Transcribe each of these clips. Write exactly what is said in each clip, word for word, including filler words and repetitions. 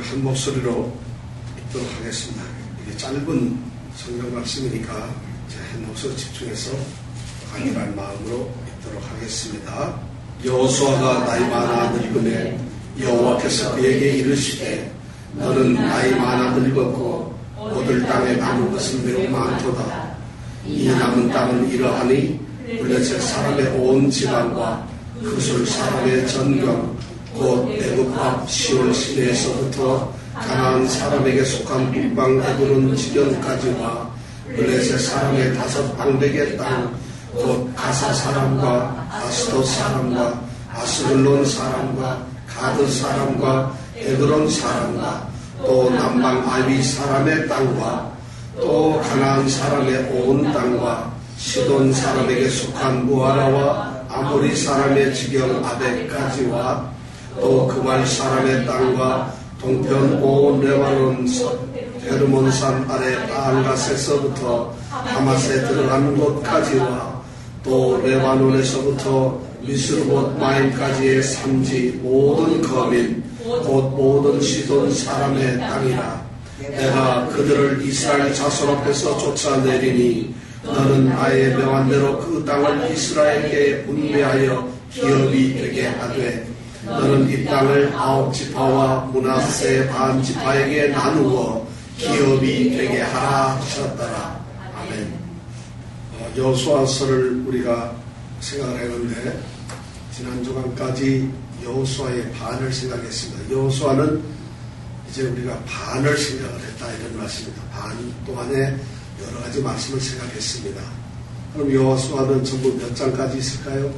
한 목소리로 읽도록 하겠습니다. 이게 짧은 성경 말씀이니까 한 목소리 집중해서 강의할 마음으로 읽도록 하겠습니다. 여호수아가 나이 많아 늙음에 여호와께서 그에게 이르시되 너는 나이 많아 늙었고 얻을 땅에 남은 것은 매우 많도다. 이 남은 땅은 이러하니 블레셋 사람의 온 지방과 그술 사람의 전경 곧 애굽 앞 시온 시내에서부터 가나안 사람에게 속한 북방 에브론 지경까지와 블레셋 사람의 다섯 방백의 땅 곧 가사 사람과 아스돗 사람과 아스글론 사람과 가드 사람과 에그론 사람과 또 남방 아위 사람의 땅과 또 가나안 사람의 온 땅과 시돈 사람에게 속한 무아라와 아모리 사람의 지경 아벡까지와 또 그발 사람의 땅과 동편 온 레바논 헤르몬산 아래 바알갓에서부터 하맛에 들어간 곳까지와 또 레바논에서부터 미스르봇 마임까지의 산지 모든 거민 곧 모든 시돈 사람의 땅이라. 내가 그들을 이스라엘 자손 앞에서 쫓아내리니 너는 나의 명한 대로 그 땅을 이스라엘에게 분배하여 기업이 되게 하되 너는 이 땅을 아홉 지파와 므낫세 반 지파에게 나누어 기업이 되게 하라 하셨더라. 아멘. 여호수아서를 우리가 생각을 했는데 지난 주간까지 여호수아의 반을 생각했습니다. 여호수아는 이제 우리가 반을 생각을 했다 이런 말씀입니다. 반 동안에 여러 가지 말씀을 생각했습니다. 그럼 여호수아는 전부 몇 장까지 있을까요?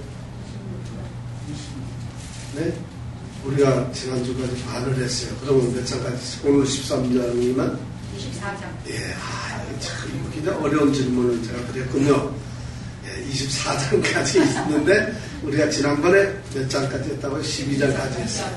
네? 우리가 지난주까지 반을 했어요. 그러면 몇 장까지 있을까요? 오늘 십삼 장이면? 이십사 장. 예, 아, 참, 굉장히 어려운 질문을 제가 드렸군요. 예, 이십사 장까지 있는데, 우리가 지난번에 몇 장까지 했다고요? 십이 장까지 했어요.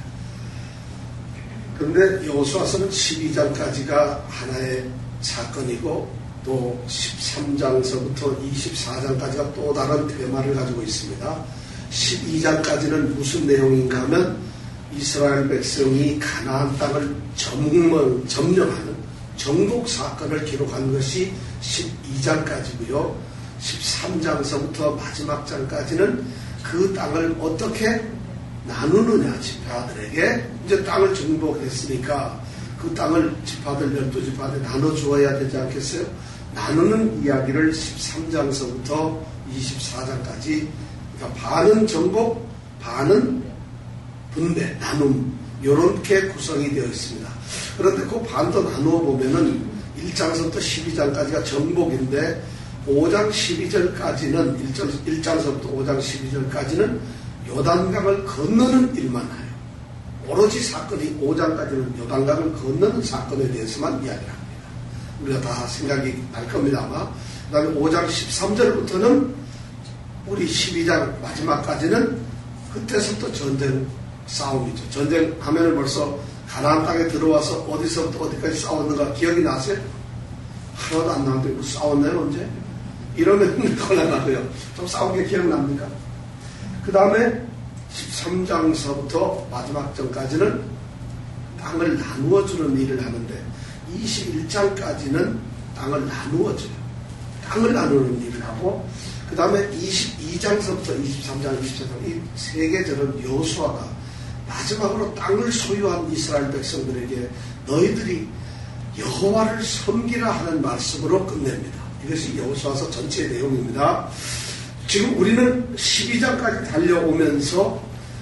그런데 여호수아서는 십이 장까지가 하나의 사건이고, 또 십삼 장서부터 이십사 장까지가 또 다른 테마를 가지고 있습니다. 십이 장까지는 무슨 내용인가 하면 이스라엘 백성이 가나안 땅을 점령, 점령하는 정복 사건을 기록한 것이 십이 장까지고요. 십삼 장서부터 마지막 장까지는 그 땅을 어떻게 나누느냐, 지파들에게. 이제 땅을 정복했으니까 그 땅을 지파들, 열두 지파들 나눠주어야 되지 않겠어요? 나누는 이야기를 십삼 장서부터 이십사 장까지, 그러니까 반은 정복, 반은 분배, 나눔, 요렇게 구성이 되어 있습니다. 그런데 그 반도 나누어 보면은 일 장서부터 십이 장까지가 정복인데 오 장 십이 절까지는, 일 장서부터 오 장 십이 절까지는 요단강을 건너는 일만 해요. 오로지 사건이 오 장까지는 요단강을 건너는 사건에 대해서만 이야기를 합니다. 우리가 다 생각이 날 겁니다, 아마. 그 다음에 오 장 십삼 절부터는 우리 십이 장 마지막까지는 그때서부터 전쟁 싸움이죠. 전쟁 하면은 벌써 가나안 땅에 들어와서 어디서부터 어디까지 싸웠는가 기억이 나세요? 하나도 안 나는데 싸웠나요, 언제? 이러면 곤란하고요. 좀 싸운 게 기억납니까? 그 다음에 십삼 장서부터 마지막 장까지는 땅을 나누어주는 일을 하는데 이십일 장까지는 땅을 나누어줘요. 땅을 나누는 일을 하고, 그 다음에 이십이 장서부터 이십삼 장, 이십사 장 이 세 계절은 여호수아가 마지막으로 땅을 소유한 이스라엘 백성들에게 너희들이 여호와를 섬기라 하는 말씀으로 끝냅니다. 이것이 여호수아서 전체의 내용입니다. 지금 우리는 십이 장까지 달려오면서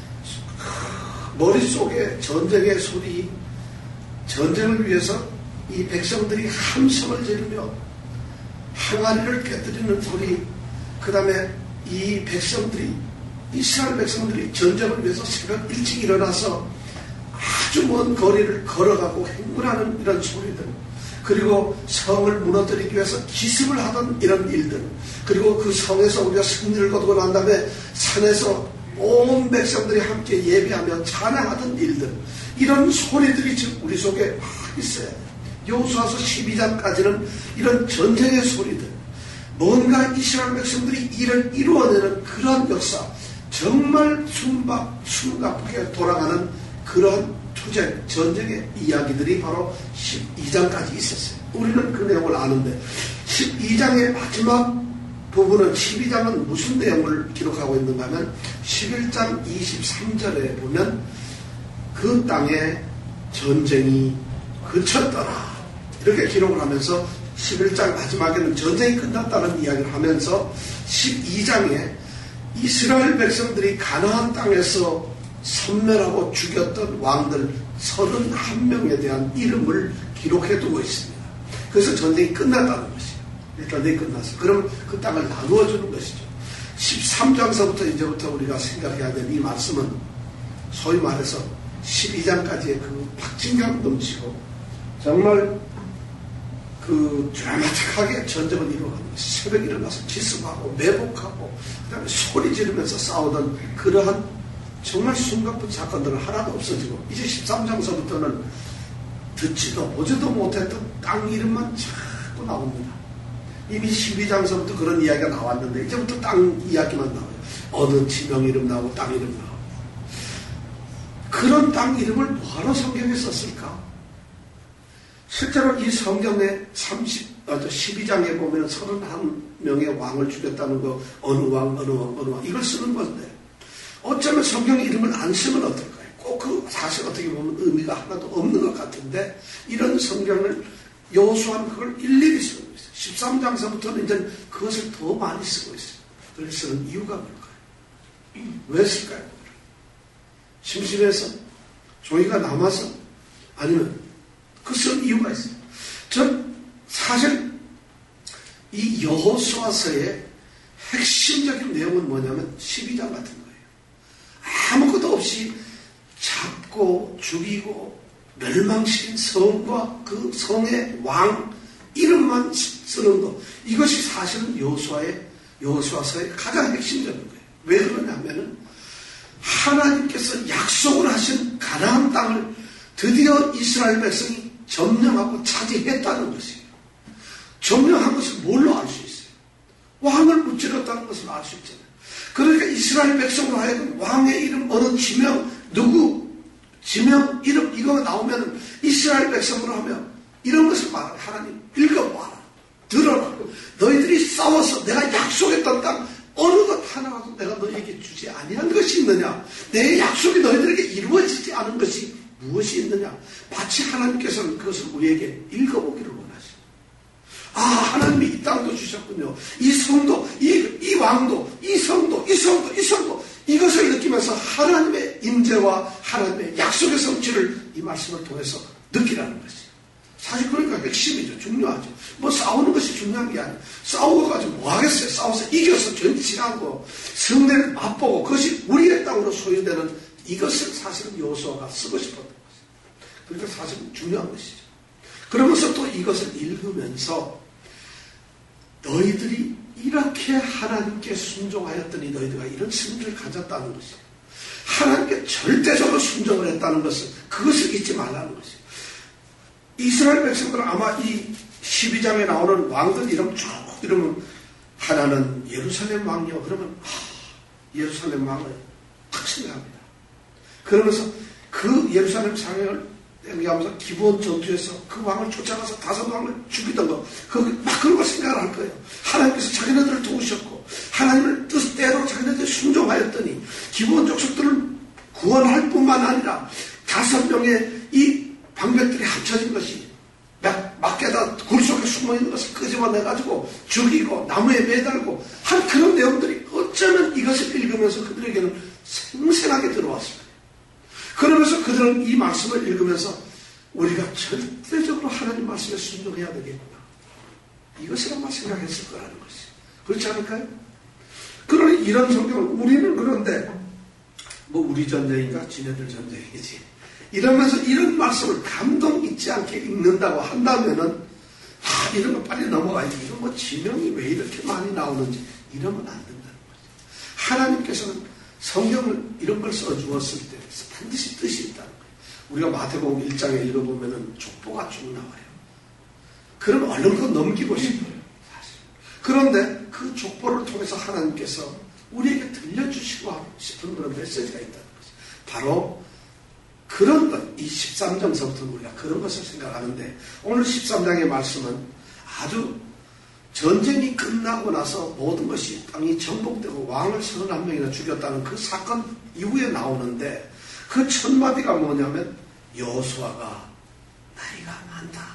머릿속에 전쟁의 소리, 전쟁을 위해서 이 백성들이 함성을 지르며 항아리를 깨뜨리는 소리, 그 다음에 이 백성들이, 이스라엘 백성들이 전쟁을 위해서 새벽 일찍 일어나서 아주 먼 거리를 걸어가고 행군하는 이런 소리들, 그리고 성을 무너뜨리기 위해서 기습을 하던 이런 일들, 그리고 그 성에서 우리가 승리를 거두고 난 다음에 산에서 온 백성들이 함께 예배하며 찬양하던 일들, 이런 소리들이 지금 우리 속에 막 있어요. 여호수아서 십이 장까지는 이런 전쟁의 소리들, 뭔가 이스라엘 백성들이 일을 이루어내는 그런 역사, 정말 숨박, 숨가쁘게 돌아가는 그런 투쟁, 전쟁의 이야기들이 바로 십이 장까지 있었어요. 우리는 그 내용을 아는데 십이 장의 마지막 부분은 십이 장은 무슨 내용을 기록하고 있는가 하면 십일 장 이십삼 절에 보면 그 땅에 전쟁이 그쳤더라 이렇게 기록을 하면서 십일 장 마지막에는 전쟁이 끝났다는 이야기를 하면서 십이 장에 이스라엘 백성들이 가나안 땅에서 섬멸하고 죽였던 왕들 서른한 명에 대한 이름을 기록해 두고 있습니다. 그래서 전쟁이 끝났다는 것이에요. 전쟁이 끝났어. 그럼 그 땅을 나누어 주는 것이죠. 십삼 장서부터 이제부터 우리가 생각해야 될 이 말씀은 소위 말해서 십이 장까지의 그 박진감 넘치고 정말 그 드라마틱하게 전쟁을 이루어가는 것이 새벽에 일어나서 기습하고 매복하고 그 다음에 소리 지르면서 싸우던 그러한 정말 숨가쁜 사건들은 하나도 없어지고 이제 십삼 장서부터는 듣지도 보지도 못했던 땅 이름만 자꾸 나옵니다. 이미 십이 장서부터 그런 이야기가 나왔는데 이제부터 땅 이야기만 나와요. 어느 지명 이름 나오고 땅 이름 나오고. 그런 땅 이름을 뭐하러 성경에 썼을까? 실제로 이 성경의 삼십, 아, 십이 장에 보면 서른한 명의 왕을 죽였다는 거 어느 왕 어느 왕 어느 왕 이걸 쓰는 건데 어쩌면 성경 이름을 안 쓰면 어떨까요? 꼭 그 사실 어떻게 보면 의미가 하나도 없는 것 같은데 이런 성경을 여호수아는 그걸 일일이 쓰고 있어요. 십삼 장서부터는 이제 그것을 더 많이 쓰고 있어요. 그렇게 쓰는 이유가 뭘까요? 왜 쓸까요? 심심해서? 종이가 남아서? 아니면 그 쓴 이유가 있어요. 전 사실 이 여호수아서의 핵심적인 내용은 뭐냐면 십이 장 같은 거예요. 아무것도 없이 잡고 죽이고 멸망시킨 성과 그 성의 왕 이름만 쓰는 것. 이것이 사실은 여호수아의 여호수아서의 가장 핵심적인 거예요. 왜 그러냐면은 하나님께서 약속을 하신 가나안 땅을 드디어 이스라엘 백성이 점령하고 차지했다는 것이에요. 점령한 것을 뭘로 알 수 있어요? 왕을 무찌렀다는 것을 알 수 있잖아요. 그러니까 이스라엘 백성으로 하여금 왕의 이름, 어느 지명, 누구, 지명, 이름, 이거 나오면 이스라엘 백성으로 하면 이런 것을 말하라. 하나님, 읽어봐라. 들어라. 너희들이 싸워서 내가 약속했던 땅, 어느 것 하나라도 내가 너희에게 주지 아니한 것이 있느냐? 내 약속이 너희들에게 이루어지지 않은 것이 무엇이 있느냐? 마치 하나님께서는 그것을 우리에게 읽어보기를 원하시죠. 아, 하나님이 이 땅도 주셨군요. 이 성도, 이, 이 왕도, 이 성도, 이 성도, 이 성도. 이것을 느끼면서 하나님의 임재와 하나님의 약속의 성취를 이 말씀을 통해서 느끼라는 것이죠. 사실 그러니까 핵심이죠. 중요하죠. 뭐 싸우는 것이 중요한 게 아니에요. 싸워가지고 뭐 하겠어요. 싸워서 이겨서 전치하고 승리를 맛보고 그것이 우리의 땅으로 소유되는 이것을 사실은 여호수아가 쓰고 싶었던 것이죠. 그러니까 사실은 중요한 것이죠. 그러면서 또 이것을 읽으면서 너희들이 이렇게 하나님께 순종하였더니 너희들가 이런 승리를 가졌다는 것이에요. 하나님께 절대적으로 순종을 했다는 것을 그것을 잊지 말라는 것이에요. 이스라엘 백성들은 아마 이 십이 장에 나오는 왕들 이름 쭉 이러면 하나는 예루살렘 왕이요. 그러면 아, 예루살렘 왕을 딱 생각합니다. 그러면서 그 예루살렘 상행을 얘기하면서 기본 전투에서 그 왕을 쫓아가서 다섯 왕을 죽이던 거, 그, 막 그런 걸 생각을 할 거예요. 하나님께서 자기네들을 도우셨고, 하나님을 뜻대로 자기네들이 순종하였더니, 기본 족속들을 구원할 뿐만 아니라, 다섯 명의 이 방백들이 합쳐진 것이, 막, 막에다 굴 속에 숨어 있는 것을 끄집어내가지고 죽이고, 나무에 매달고, 한 그런 내용들이 어쩌면 이것을 읽으면서 그들에게는 생생하게 들어왔습니다. 그러면서 그들은 이 말씀을 읽으면서 우리가 절대적으로 하나님 말씀에 순종해야 되겠구나. 이것을 아마 생각했을 거라는 것이. 그렇지 않을까요? 그러니 이런 성경을 우리는 그런데 뭐 우리 전쟁인가 지네들 전쟁이지. 이러면서 이런 말씀을 감동 있지 않게 읽는다고 한다면은 아 이런 거 빨리 넘어가야지. 이런 뭐 지명이 왜 이렇게 많이 나오는지 이러면 안 된다는 거죠. 하나님께서는 성경을 이런 걸 써주었을 때 반드시 뜻이 있다는 거예요. 우리가 마태복음 일 장에 읽어보면은 족보가 쭉 나와요. 그럼 얼른 그거 넘기고 싶어요. 사실. 그런데 그 족보를 통해서 하나님께서 우리에게 들려주시고 싶은 그런 메시지가 있다는 거죠. 바로 그런 것, 이 십삼 장서부터 우리가 그런 것을 생각하는데 오늘 십삼 장의 말씀은 아주 전쟁이 끝나고 나서 모든 것이 땅이 정복되고 왕을 서른한 명이나 죽였다는 그 사건 이후에 나오는데 그 첫 마디가 뭐냐면 여호수아가 나이가 많다.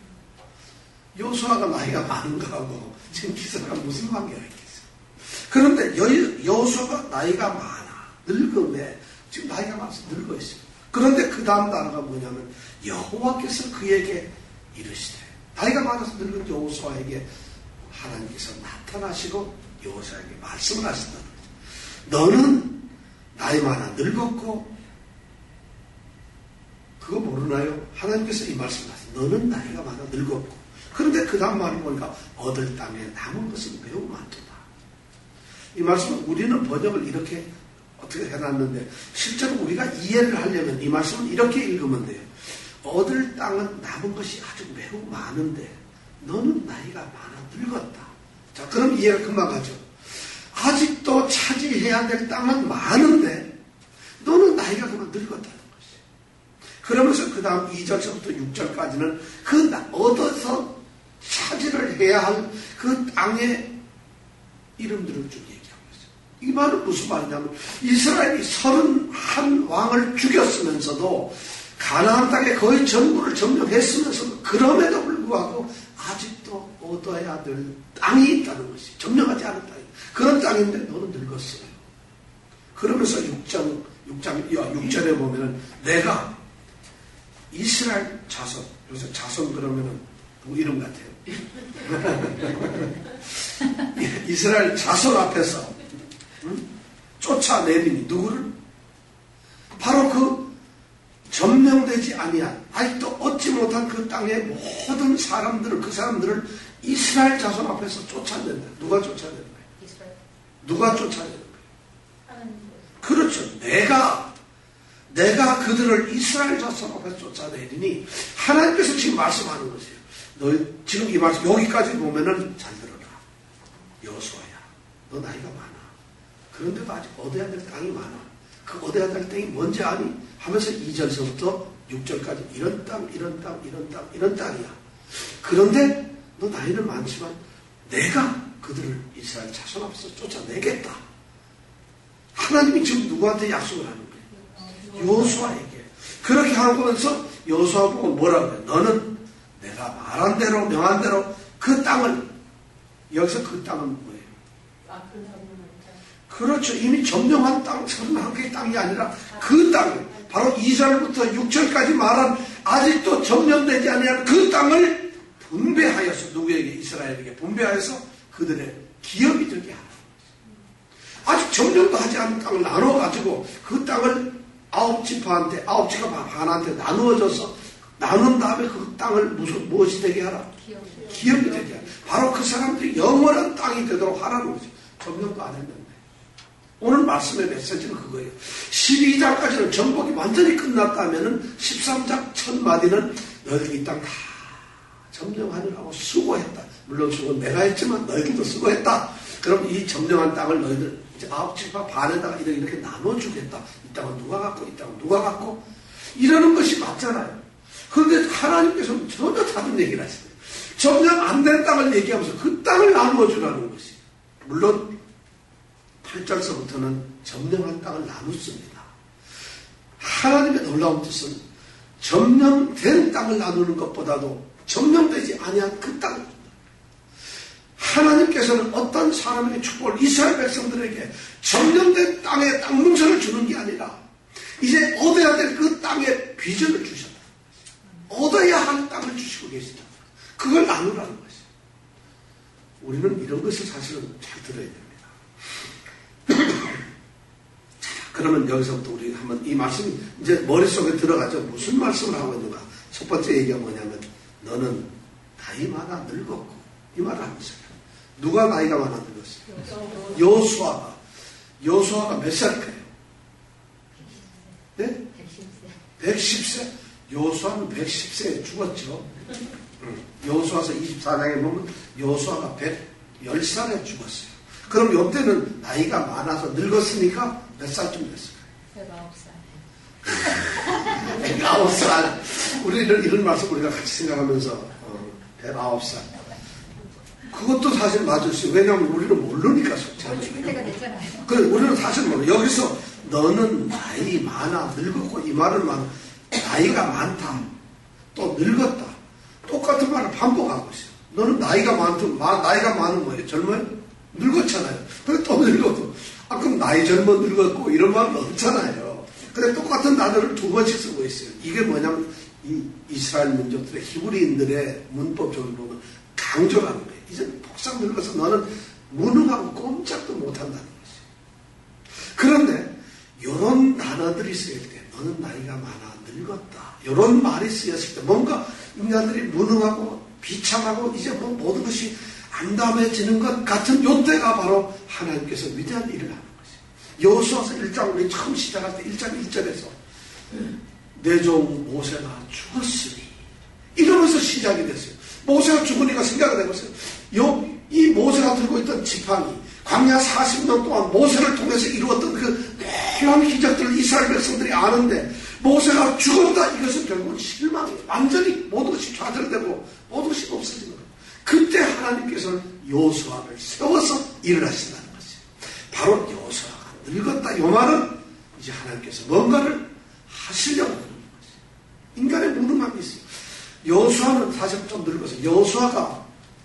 여호수아가 나이가 많은 거하고 지금 기사가 무슨 관계가 있겠어요? 그런데 여호수아가 나이가 많아. 늙었네. 지금 나이가 많아서 늙어 있어요. 그런데 그 다음 단어가 뭐냐면 여호와께서 그에게 이르시되 나이가 많아서 늙은 여호수아에게 하나님께서 나타나시고 여호수아에게 말씀을 하신다는 거죠. 너는 나이 많아 늙었고 그거 모르나요? 하나님께서 이 말씀을 하세요. 너는 나이가 많아 늙었고 그런데 그 다음 말을 보니까 얻을 땅에 남은 것은 매우 많도다. 이 말씀은 우리는 번역을 이렇게 어떻게 해놨는데 실제로 우리가 이해를 하려면 이 말씀은 이렇게 읽으면 돼요. 얻을 땅은 남은 것이 아주 매우 많은데 너는 나이가 많아 늙었다. 자, 그럼 이해가 금방 가죠. 아직도 차지해야 될 땅은 많은데 너는 나이가 그만 늙었다는 것이. 그러면서 그 다음 이 절서부터 육 절까지는 그 얻어서 차지를 해야 할 그 땅의 이름들을 쭉 얘기하고 있어요. 이 말은 무슨 말이냐면 이스라엘이 서른한 왕을 죽였으면서도 가나안 땅에 거의 전부를 점령했으면서도 그럼에도 불구하고 아직도 얻어야 될 땅이 있다는 것이 점령하지 않은 땅이 그런 땅인데 너는 늙었어요. 그러면서 육 장, 육 장, 육 절에 보면은 내가 이스라엘 자손, 요새 자손 그러면은 뭐 이름 같아요. 이스라엘 자손 앞에서 응? 쫓아내리니 누구를? 바로 그 점령되지 아니한 아직도 얻지 못한 그 땅의 모든 사람들을 그 사람들을 이스라엘 자손 앞에서 쫓아낸다. 누가 쫓아내는 거예요? 이스라엘. 누가 쫓아내는 거예요? 하나님. 그렇죠. 내가 내가 그들을 이스라엘 자손 앞에서 쫓아내리니 하나님께서 지금 말씀하는 것이에요. 너 지금 이 말씀 여기까지 보면은 잘 들어라. 여호수아야, 너 나이가 많아. 그런데도 아직 얻어야 될 땅이 많아. 그 얻어야 될 땅이 뭔지 아니? 하면서 이 절서부터 육 절까지 이런 땅, 이런 땅, 이런 땅, 이런 땅이야. 그런데 너 나이는 많지만 내가 그들을 이스라엘 자손 앞에서 쫓아내겠다. 하나님이 지금 누구한테 약속을 하는 거예요? 여호수아에게. 그렇게 하면서 여호수아 보고 뭐라고 해요? 너는 내가 말한 대로 명한 대로 그 땅을 여기서 그 땅은 뭐예요? 그렇죠. 이미 점령한 땅, 서른한 개의 땅이 아니라 그 땅, 바로 이 절부터 육 절까지 말한 아직도 점령되지 아니한 그 땅을 분배하여서 누구에게? 이스라엘에게 분배하여서 그들의 기업이 되게 하는 거죠. 아직 점령도 하지 않은 땅을 나눠가지고 그 땅을 아홉 지파한테, 아홉 지파 반한테 나누어져서 나눈 다음에 그 땅을 무슨, 무엇이 되게 하라? 기업. 기업이 되게 하라. 바로 그 사람들이 영원한 땅이 되도록 하라는 거죠. 점령도 안 했는데. 오늘 말씀의 메시지는 그거예요. 십이 장까지는 정복이 완전히 끝났다면은 십삼 장 첫 마디는 너희들 이 땅 다 점령하느라고 수고했다. 물론 수고는 내가 했지만 너희들도 수고했다. 그럼 이 점령한 땅을 너희들 이제 아홉 지파 반에다가 이렇게, 이렇게 나눠주겠다. 이 땅은 누가 갖고, 이 땅은 누가 갖고. 이러는 것이 맞잖아요. 그런데 하나님께서는 전혀 다른 얘기를 하시네요. 점령 안 된 땅을 얘기하면서 그 땅을 나누어 주라는 것이. 물론 팔 절서부터는 점령한 땅을 나눴습니다. 하나님의 놀라운 뜻은 점령된 땅을 나누는 것보다도 점령되지 아니한 그 땅을 하나님께서는 어떤 사람에게 축복을 이스라엘 백성들에게 점령된 땅에 땅 문서를 주는 게 아니라 이제 얻어야 될 그 땅에 비전을 주셨다. 얻어야 할 땅을 주시고 계시다. 그걸 나누라는 것이죠. 우리는 이런 것을 사실은 잘 들어야 됩니다. 자, 그러면 여기서부터 우리 한번 이 말씀이 이제 머릿속에 들어가죠. 무슨 말씀을 하고 있는가? 첫 번째 얘기가 뭐냐면 너는 나이 많아 늙었고 이 말을 하고 있어요. 누가 나이가 많아 늙었어요? 여호수아가. 여호수아가 몇 살일까요? 네? 백십 세. 여호수아는 백십 세에 죽었죠. 여호수아서 이십사 장에 보면 여호수아가 백십 살에 죽었어요. 그럼 이때는 나이가 많아서 늙었으니까 몇 살쯤 됐을까요? 백구 살. 백아홉 살. 우리는 이런 말씀 우리가 같이 생각하면서, 어, 백아홉 살. 그것도 사실 맞을 수 있어요. 왜냐하면 우리는 모르니까 속잖아요. 죽을 때가 됐잖아요. 그래, 우리는 사실 몰라. 여기서 너는 나이 많아, 늙었고, 이 말은 막 나이가 많다, 또 늙었다. 똑같은 말을 반복하고 있어요. 너는 나이가 많든, 나이가 많은 뭐예요? 젊어요? 늙었잖아요. 그래, 또 늙었고. 아, 그럼 나이 젊어 늙었고, 이런 말은 없잖아요. 그래, 똑같은 단어를 두 번씩 쓰고 있어요. 이게 뭐냐면, 이 이스라엘 민족들의 히브리인들의 문법적으로 보면 강조하는 거예요. 이제 폭삭 늙어서 너는 무능하고 꼼짝도 못한다는 것이에요. 그런데 이런 단어들이 쓰일 때 너는 나이가 많아 늙었다. 이런 말이 쓰였을 때 뭔가 인간들이 무능하고 비참하고 이제 뭐 모든 것이 암담해지는 것 같은 요때가 바로 하나님께서 위대한 일을 하는 것이에요. 여호수아서 일 장 우리 처음 시작할 때 일 장 일 절에서 내 종 모세가 죽었으니 이러면서 시작이 됐어요. 모세가 죽으니까 생각을 해보세요. 요, 이 모세가 들고 있던 지팡이, 광야 사십 년 동안 모세를 통해서 이루었던 그 놀라운 기적들을 이스라엘 백성들이 아는데 모세가 죽었다. 이것은 결국은 실망이에요. 완전히 모든 것이 좌절되고 모든 것이 없어지는 거예요. 그때 하나님께서는 여호수아를 세워서 일을 하신다는 것이에요. 바로 여호수아가 늙었다. 이 말은 이제 하나님께서 뭔가를 하시려고 하는 것이에요. 인간의 무능함이 있어요. 여호수아는 사실 좀 늙어서 여호수아가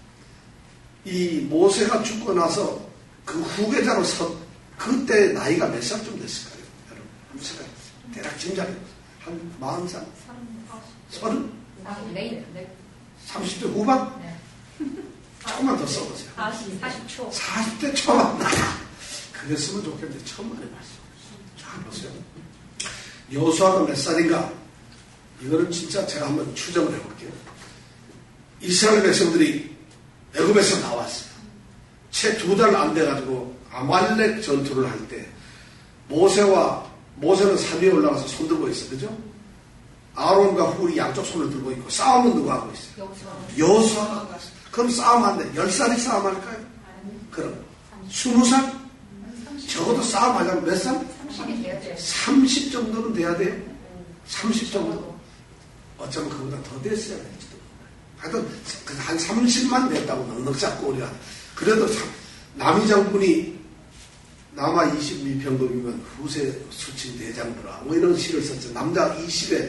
이 모세가 죽고 나서 그 후계자로 서 그때 나이가 몇 살쯤 됐을까요? 여러분 한번 생각해보세요. 대략 짐작해보세요. 한 마흔 살? 서른? 삼십 대 후반? 네. 조금만 더 써보세요. 사십, 사십 초. 사십 대 초반. 그랬으면 좋겠는데 천만의 말씀. 자, 보세요. 여호수아가 몇 살인가? 이거는 진짜 제가 한번 추정을 해볼게요. 이스라엘 백성들이 애굽에서 나왔어요. 채 두 달 안 돼가지고 아말렉 전투를 할 때 모세와 모세는 산 위에 올라가서 손 들고 있어, 그죠? 아론과 훌이 양쪽 손을 들고 있고 싸움은 누가 하고 있어요? 여호수아가 하고 있어요. 그럼 싸움 안 돼. 열 살이 싸움할까요? 그럼 스무 살? 적어도 싸움하려면 몇 살? 삼십이 돼야 돼요. 삼십 정도는 돼야 돼요. 삼십 정도. 어쩌면 그보다 더 됐어야 될지도 몰라요. 하여튼 한 삼십만 됐다고 넉넉 잡고 우리가. 그래도 남이 장군이 남아 이십이 병동이면 후세 수친 대장부라 뭐 이런 시를 썼죠. 남자 이십에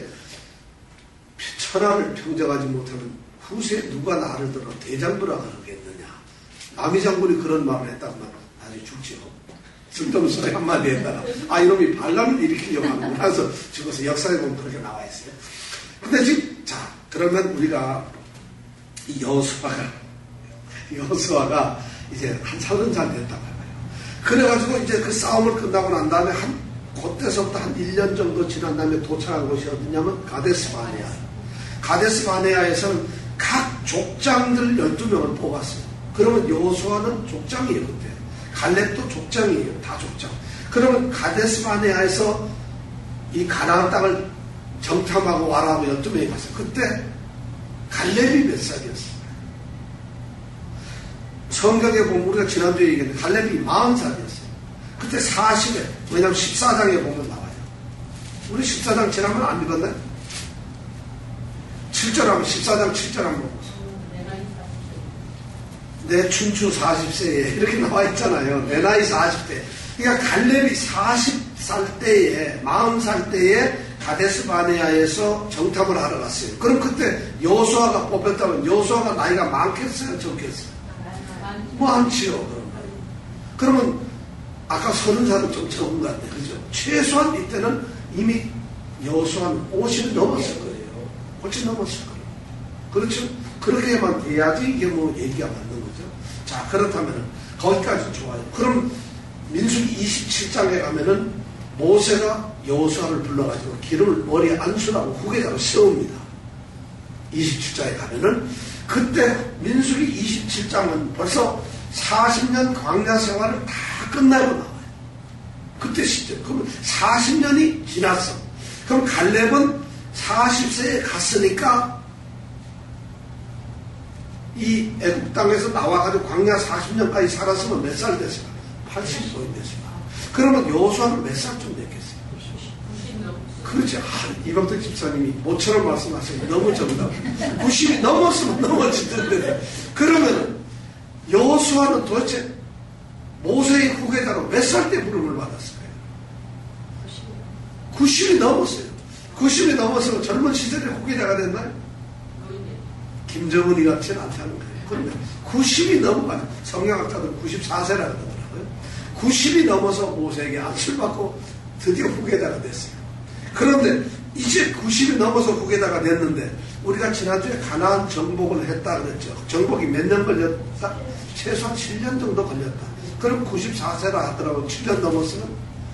천하를 평정하지 못하면 후세 누가 나를 들어 대장부라 그러겠느냐. 남이 장군이 그런 말을 했다면 나중에 죽지요. 쓸데없는 소리 한마디 했다가 아 이놈이 반란을 일으키려고 하는구나 해서 죽어서 역사에 보면 그렇게 나와 있어요. 근데 지금 자 그러면 우리가 이 여호수아가 여호수아가 이제 한 서른 살 됐다고 해요. 그래가지고 이제 그 싸움을 끝나고 난 다음에 한 그때서부터 한 일 년 정도 지난 다음에 도착한 곳이 어디냐면 가데스 바네아. 가데스 바네아에서는 각 족장들 열두 명을 뽑았어요. 그러면 여호수아는 족장이에요 그때. 갈렙도 족장이에요. 다 족장. 그러면 가데스 바네아에서 이 가나안 땅을 정탐하고 와라고 열두 명이 갔어요. 그때 갈렙이 몇 살이었어요? 성경에 보면 우리가 지난주에 얘기했는데 갈렙이 마흔 살이었어요. 그때 사십에 왜냐하면 십사 장에 보면 나와요. 우리 십사 장 지난번 안 읽었나요? 칠 절 하면 십사 장 칠 절 한번 보세요. 내 춘추 사십 세에 이렇게 나와 있잖아요. 내 나이 사십 대. 그러니까 갈렙이 사십 살 때에 마흔 살 때에 가데스 바네아에서 정탐을 하러 갔어요. 그럼 그때 여호수아가 뽑혔다면 여호수아가 나이가 많겠어요? 적겠어요? 많지요. 그러면. 그러면 아까 서른 살은 좀 적은 것 같아요. 그죠? 최소한 이때는 이미 여호수아는 오십 넘었을 거예요. 훨씬 넘었을 거예요. 그렇죠? 그렇게만 돼야지 이게 뭐 얘기가 맞는 거죠. 자, 그렇다면 거기까지 좋아요. 그럼 민수기 이십칠 장에 가면은 모세가 여호수아를 불러가지고 기름을 머리에 안수라고 후계자로 세웁니다. 이십칠 장에 가면은 그때 민수기 이십칠 장은 벌써 사십 년 광야 생활을 다 끝나고 나와요. 그때 시점. 그러면 사십 년이 지났어. 그럼 갈렙은 사십 세에 갔으니까 이 애국 땅에서 나와가지고 광야 사십 년까지 살았으면 몇 살 됐을까? 팔십岁 됐을까? 그러면 여호수아는 몇 살쯤 됐겠어요? 그렇지. 아, 이광택 집사님이 모처럼 말씀하세요. 너무 정답. 구십이 넘었으면 넘어지던데. 그러면 여호수아는 도대체 모세의 후계자로 몇 살 때 부름을 받았을까요? 구십이 넘었어요. 구십이 넘어서 젊은 시절에 후계자가 됐나요? 김정은이 같지는 않다는 거예요. 그런데 구십이 넘어가요. 성경학자들 구십사 세라고 그러더라고요. 구십이 넘어서 모세에게 안수를 받고 드디어 후계자가 됐어요. 그런데 이제 구십이 넘어서 후계자가 됐는데 우리가 지난주에 가나안 정복을 했다 그랬죠. 정복이 몇 년 걸렸다? 최소한 칠 년 정도 걸렸다. 그럼 구십사 세라 하더라고. 칠 년 넘었으면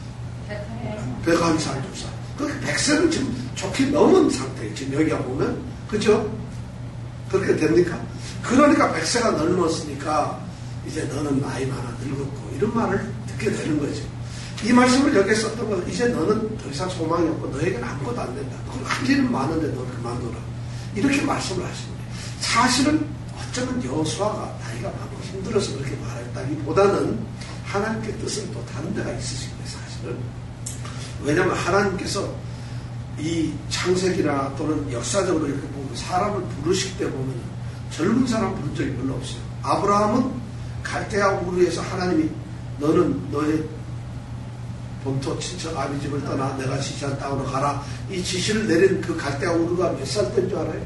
백한 살, 두 살. 그렇게 백 세는 지금 좋게 넘은 상태예요. 지금 여기가 보면. 그죠? 그렇게 됩니까? 그러니까 백 세가 넘었으니까 이제 너는 나이 많아 늙었고 이런 말을 듣게 되는 거죠. 이 말씀을 여기에 썼던 것은 이제 너는 더 이상 소망이 없고 너에게는 아무것도 안 된다. 할 일은 많은데 너 그만둬라. 이렇게 말씀을 하시는 거예요. 사실은 어쩌면 여호수아가 나이가 많고 힘들어서 그렇게 말했다기보다는 하나님께 뜻은 또 다른 데가 있으신 거예요. 사실은. 왜냐하면 하나님께서 이 창세기나 또는 역사적으로 이렇게 보면 사람을 부르실 때 보면 젊은 사람 부른 적이 별로 없어요. 아브라함은 갈대아 우르에서 하나님이 너는 너의 본토 친척 아비 집을 떠나 내가 지시한 땅으로 가라. 이 지시를 내린 그 갈대아 우르가 몇 살 때인 줄 알아요?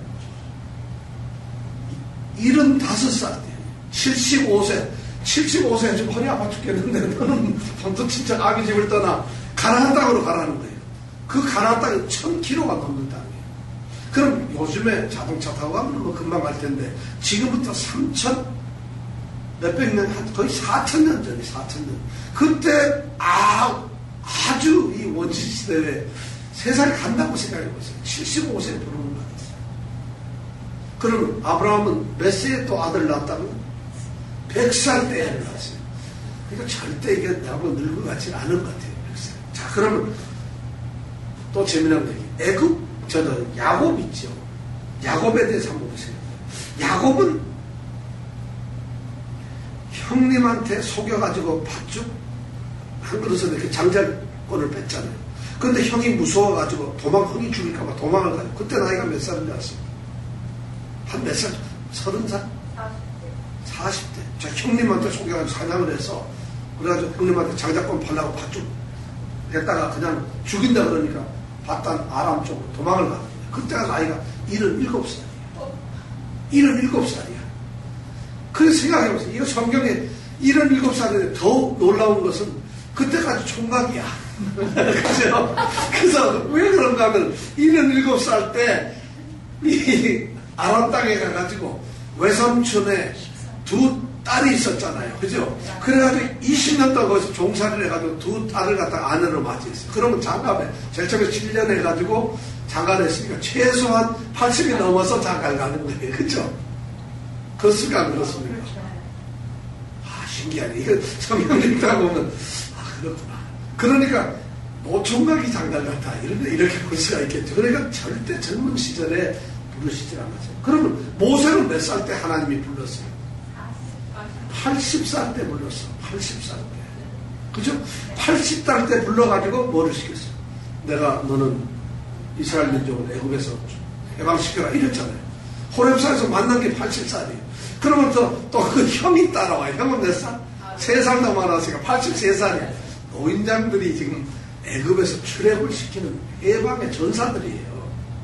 칠십오 살 때예요. 칠십오 세. 칠십오 세 지금 허리 아파 죽겠는데 너는 본토 친척 아비 집을 떠나 가나안 땅으로 가라는 거예요. 그 가나안 땅이 천 킬로미터가 넘는 땅이에요. 그럼 요즘에 자동차 타고 가면 뭐 금방 갈 텐데 지금부터 삼천 몇백 년, 거의 사천 년 전이 사천 년. 그때 아 아주 이 원시 시대에 세상이 간다고 생각해 보세요. 칠십오 세에 부름을 받았어요. 그러면 아브라함은 몇 세에 또 아들을 낳았다고요? 백 살 때 애를 낳았어요. 그러니까 절대 이게 나보고 늙은 것 같지는 않은 것 같아요. 백 살. 자, 그러면 또 재미난 얘기. 애굽, 저는 야곱 있죠. 야곱에 대해서 한번 보세요. 야곱은 형님한테 속여가지고 팥죽 한 그릇에 이렇게 장자권을 뺐잖아요. 그런데 형이 무서워가지고 도망, 형이 죽일까봐 도망을 가요. 그때 나이가 몇 살인지 아세요? 한 몇 살? 서른 살? 사십 대. 저 형님한테 속여가지고 사냥을 해서 그래가지고 형님한테 장자권 팔라고 팥죽 했다가 그냥 죽인다 그러니까 바단 아람 쪽으로 도망을 가는 거예요. 그때가 나이가 칠십칠 살이에요. 칠십칠 살이야. 그래서 생각해보세요. 이거 성경에 칠십칠 살인데 더 놀라운 것은 그때까지 총각이야. 그죠? 그래서 왜 그런가 하면 칠십칠 살 때 이 아람 땅에 가가지고 외삼촌에 두 딸이 있었잖아요. 그죠? 그래가지고 이십 년 동안 거기서 종살이를 해가지고 두 딸을 갖다가 아내로 맞이했어요. 그러면 장가에, 제일 처음에 칠 년 해가지고 장가를 했으니까 최소한 팔십이 넘어서 장가를 가는 거예요. 그죠? 그렇습니까? 그렇습니까? 아, 신기하네. 이거 성경 읽다 보면, 아, 그렇구나. 그러니까, 노총각이 장가를 갔다. 이렇게, 이렇게 볼 수가 있겠죠. 그러니까 절대 젊은 시절에 부르시질 않았어요. 그러면 모세는 몇 살 때 하나님이 불렀어요? 팔십 살 때 불렀어. 팔십 살 때. 그죠? 팔십 살 때 불러가지고 뭐를 시켰어? 내가 너는 이스라엘 민족을 애굽에서 해방시켜라. 이랬잖아요. 호렙산에서 만난 게 팔십 살이에요. 그러면 또, 또 그 형이 따라와요. 형은 몇 살? 세 살 더 많았으니까 팔십세 살이에요. 노인장들이 지금 애굽에서 출애굽을 시키는 해방의 전사들이에요.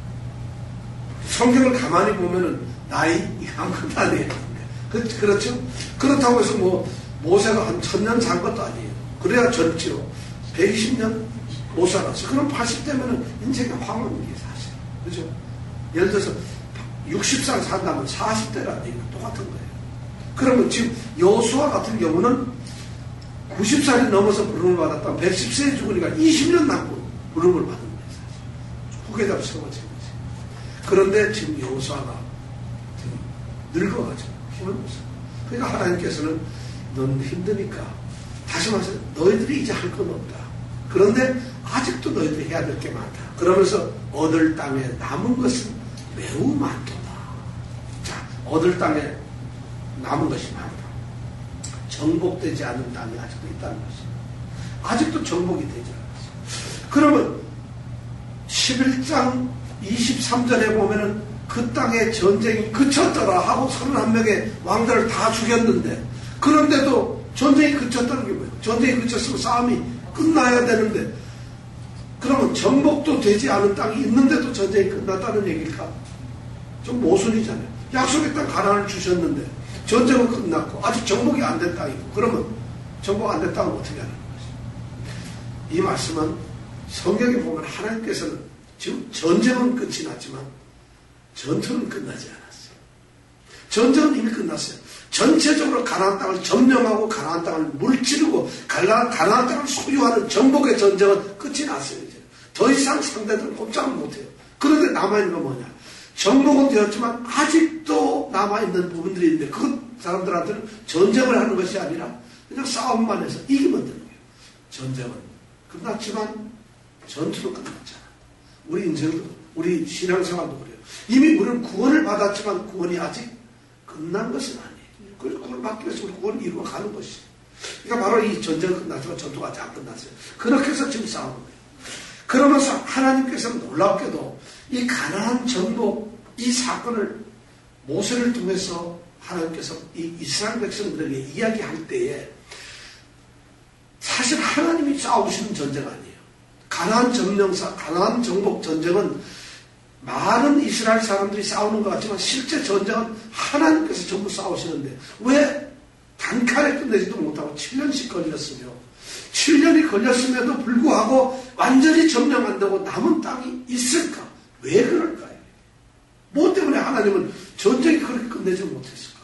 성경을 가만히 보면은 나이 아무것도 아니에요. 그, 그렇죠? 그렇다고 해서 뭐 모세가 한 천년 산 것도 아니에요. 그래야 젊지요. 백이십 년 못 살았어. 그럼 팔십 대면은 인생의 황혼인 게 사실. 그죠? 예를 들어서 육십 살 산다면 사십 대라는 얘기는 똑같은 거예요. 그러면 지금 여호수아 같은 경우는 구십 살이 넘어서 부름을 받았다면 백십 세에 죽으니까 이십 년 남고 부름을 받은 거예요. 사실. 후계자로 세워진 거지. 그런데 지금 여호수아가 지금 늙어가지고 힘을 못 써. 그러니까 하나님께서는 넌 힘드니까 다시 말해서 너희들이 이제 할 건 없다. 그런데 아직도 너희들이 해야 될 게 많다. 그러면서 얻을 땅에 남은 것은 매우 많도다. 자, 얻을 땅에 남은 것이 많다. 정복되지 않은 땅이 아직도 있다는 것입니다. 아직도 정복이 되지 않았어. 그러면 십일 장 이십삼 절에 보면은 그 땅에 전쟁이 그쳤더라 하고 서른한 명의 왕들을 다 죽였는데, 그런데도 전쟁이 그쳤다는 게 뭐예요? 전쟁이 그쳤으면 싸움이 끝나야 되는데, 그러면 정복도 되지 않은 땅이 있는데도 전쟁이 끝났다는 얘기일까? 좀 모순이잖아요. 약속의 땅 가나안을 주셨는데 전쟁은 끝났고 아직 정복이 안 된 땅이고, 그러면 정복 안 된 땅은 어떻게 하는 것이죠? 이 말씀은 성경에 보면 하나님께서는 지금 전쟁은 끝이 났지만 전투는 끝나지 않았어요. 전쟁은 이미 끝났어요. 전체적으로 가나안 땅을 점령하고 가나안 땅을 물찌르고 가나안, 가나안 땅을 소유하는 정복의 전쟁은 끝이 났어요. 이제 더 이상 상대들은 꼼짝을 못해요. 그런데 남아있는 건 뭐냐? 정복은 되었지만 아직도 남아있는 부분들이 있는데, 그 사람들한테는 전쟁을 하는 것이 아니라 그냥 싸움만 해서 이기면 되는 거예요. 전쟁은 끝났지만 전투는 끝났잖아. 우리 인생도, 우리 신앙생활도 그래요. 이미 우리는 구원을 받았지만 구원이 아직 끝난 것은 아니에요. 그래서 구원을 받기 위해서 우리 구원을 이루어가는 것이에요. 그러니까 바로 이 전쟁은 끝났지만 전투가 아직 안 끝났어요. 그렇게 해서 지금 싸우는 거예요. 그러면서 하나님께서는 놀랍게도 이 가나안 정복, 이 사건을 모세를 통해서 하나님께서 이 이스라엘 백성들에게 이야기할 때에 사실 하나님이 싸우시는 전쟁 아니에요. 가나안 점령사, 가나안 정복 전쟁은 많은 이스라엘 사람들이 싸우는 것 같지만 실제 전쟁은 하나님께서 전부 싸우시는데, 왜 단칼에 끝내지도 못하고 칠 년씩 걸렸으며, 칠 년이 걸렸음에도 불구하고 완전히 점령 안 되고 남은 땅이 있을까? 왜 그럴까요? 뭐 때문에 하나님은 전쟁이 그렇게 끝내지 못했을까?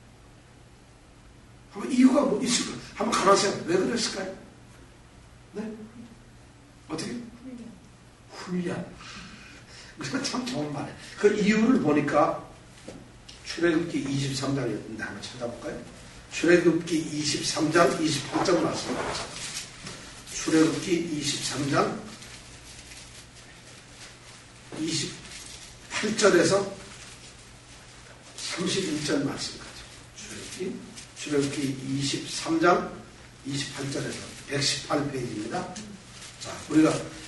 한번 이유가 뭐 있을까? 한번 가만히 왜 그랬을까요? 네? 어떻게? 훈련. 그거 참 좋은 말이에요. 그 이유를 보니까 출애굽기 이십삼 장에 있는데 한번 찾아볼까요? 출애굽기 이십삼 장 이십팔 절 말씀입니다. 출애굽기 이십삼 장 이십팔 절에서 삼십일 절 말씀까지. 출애굽기, 출애굽기 이십삼 장 이십팔 절에서 백십팔 페이지입니다. 자, 우리가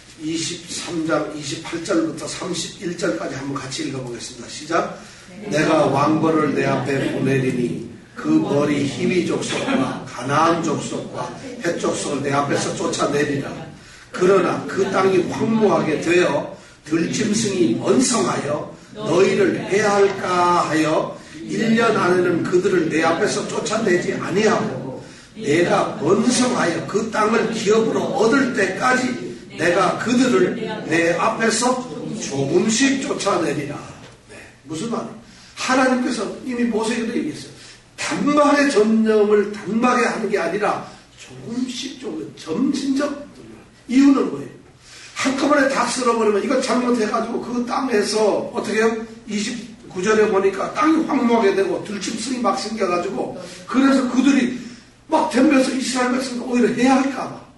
이십삼 장 이십팔 절부터 삼십일 절까지 한번 같이 읽어보겠습니다. 시작. 내가 왕벌을 내 앞에 보내리니 그 머리 히위 족속과 가나안 족속과 헷 족속을 내 앞에서 쫓아내리라. 그러나 그 땅이 황무하게 되어 들짐승이 번성하여 너희를 해할까 하여 일 년 안에는 그들을 내 앞에서 쫓아내지 아니하고 내가 번성하여 그 땅을 기업으로 얻을 때까지 내가 그들을 내 앞에서 조금씩 쫓아내리라. 네, 무슨 말이에요? 하나님께서 이미 모세에게도 얘기했어요. 단박에 전념을 단박에 하는 게 아니라 조금씩 조금 점진적. 이유는 뭐예요? 한꺼번에 다 쓸어버리면 이거 잘못해가지고 그 땅에서 어떻게 해요? 이십구 절에 보니까 땅이 황무하게 되고 들짐승이 막 생겨가지고, 그래서 그들이 막 덤벼서 이스라엘 백성을 오히려 해야 할까봐.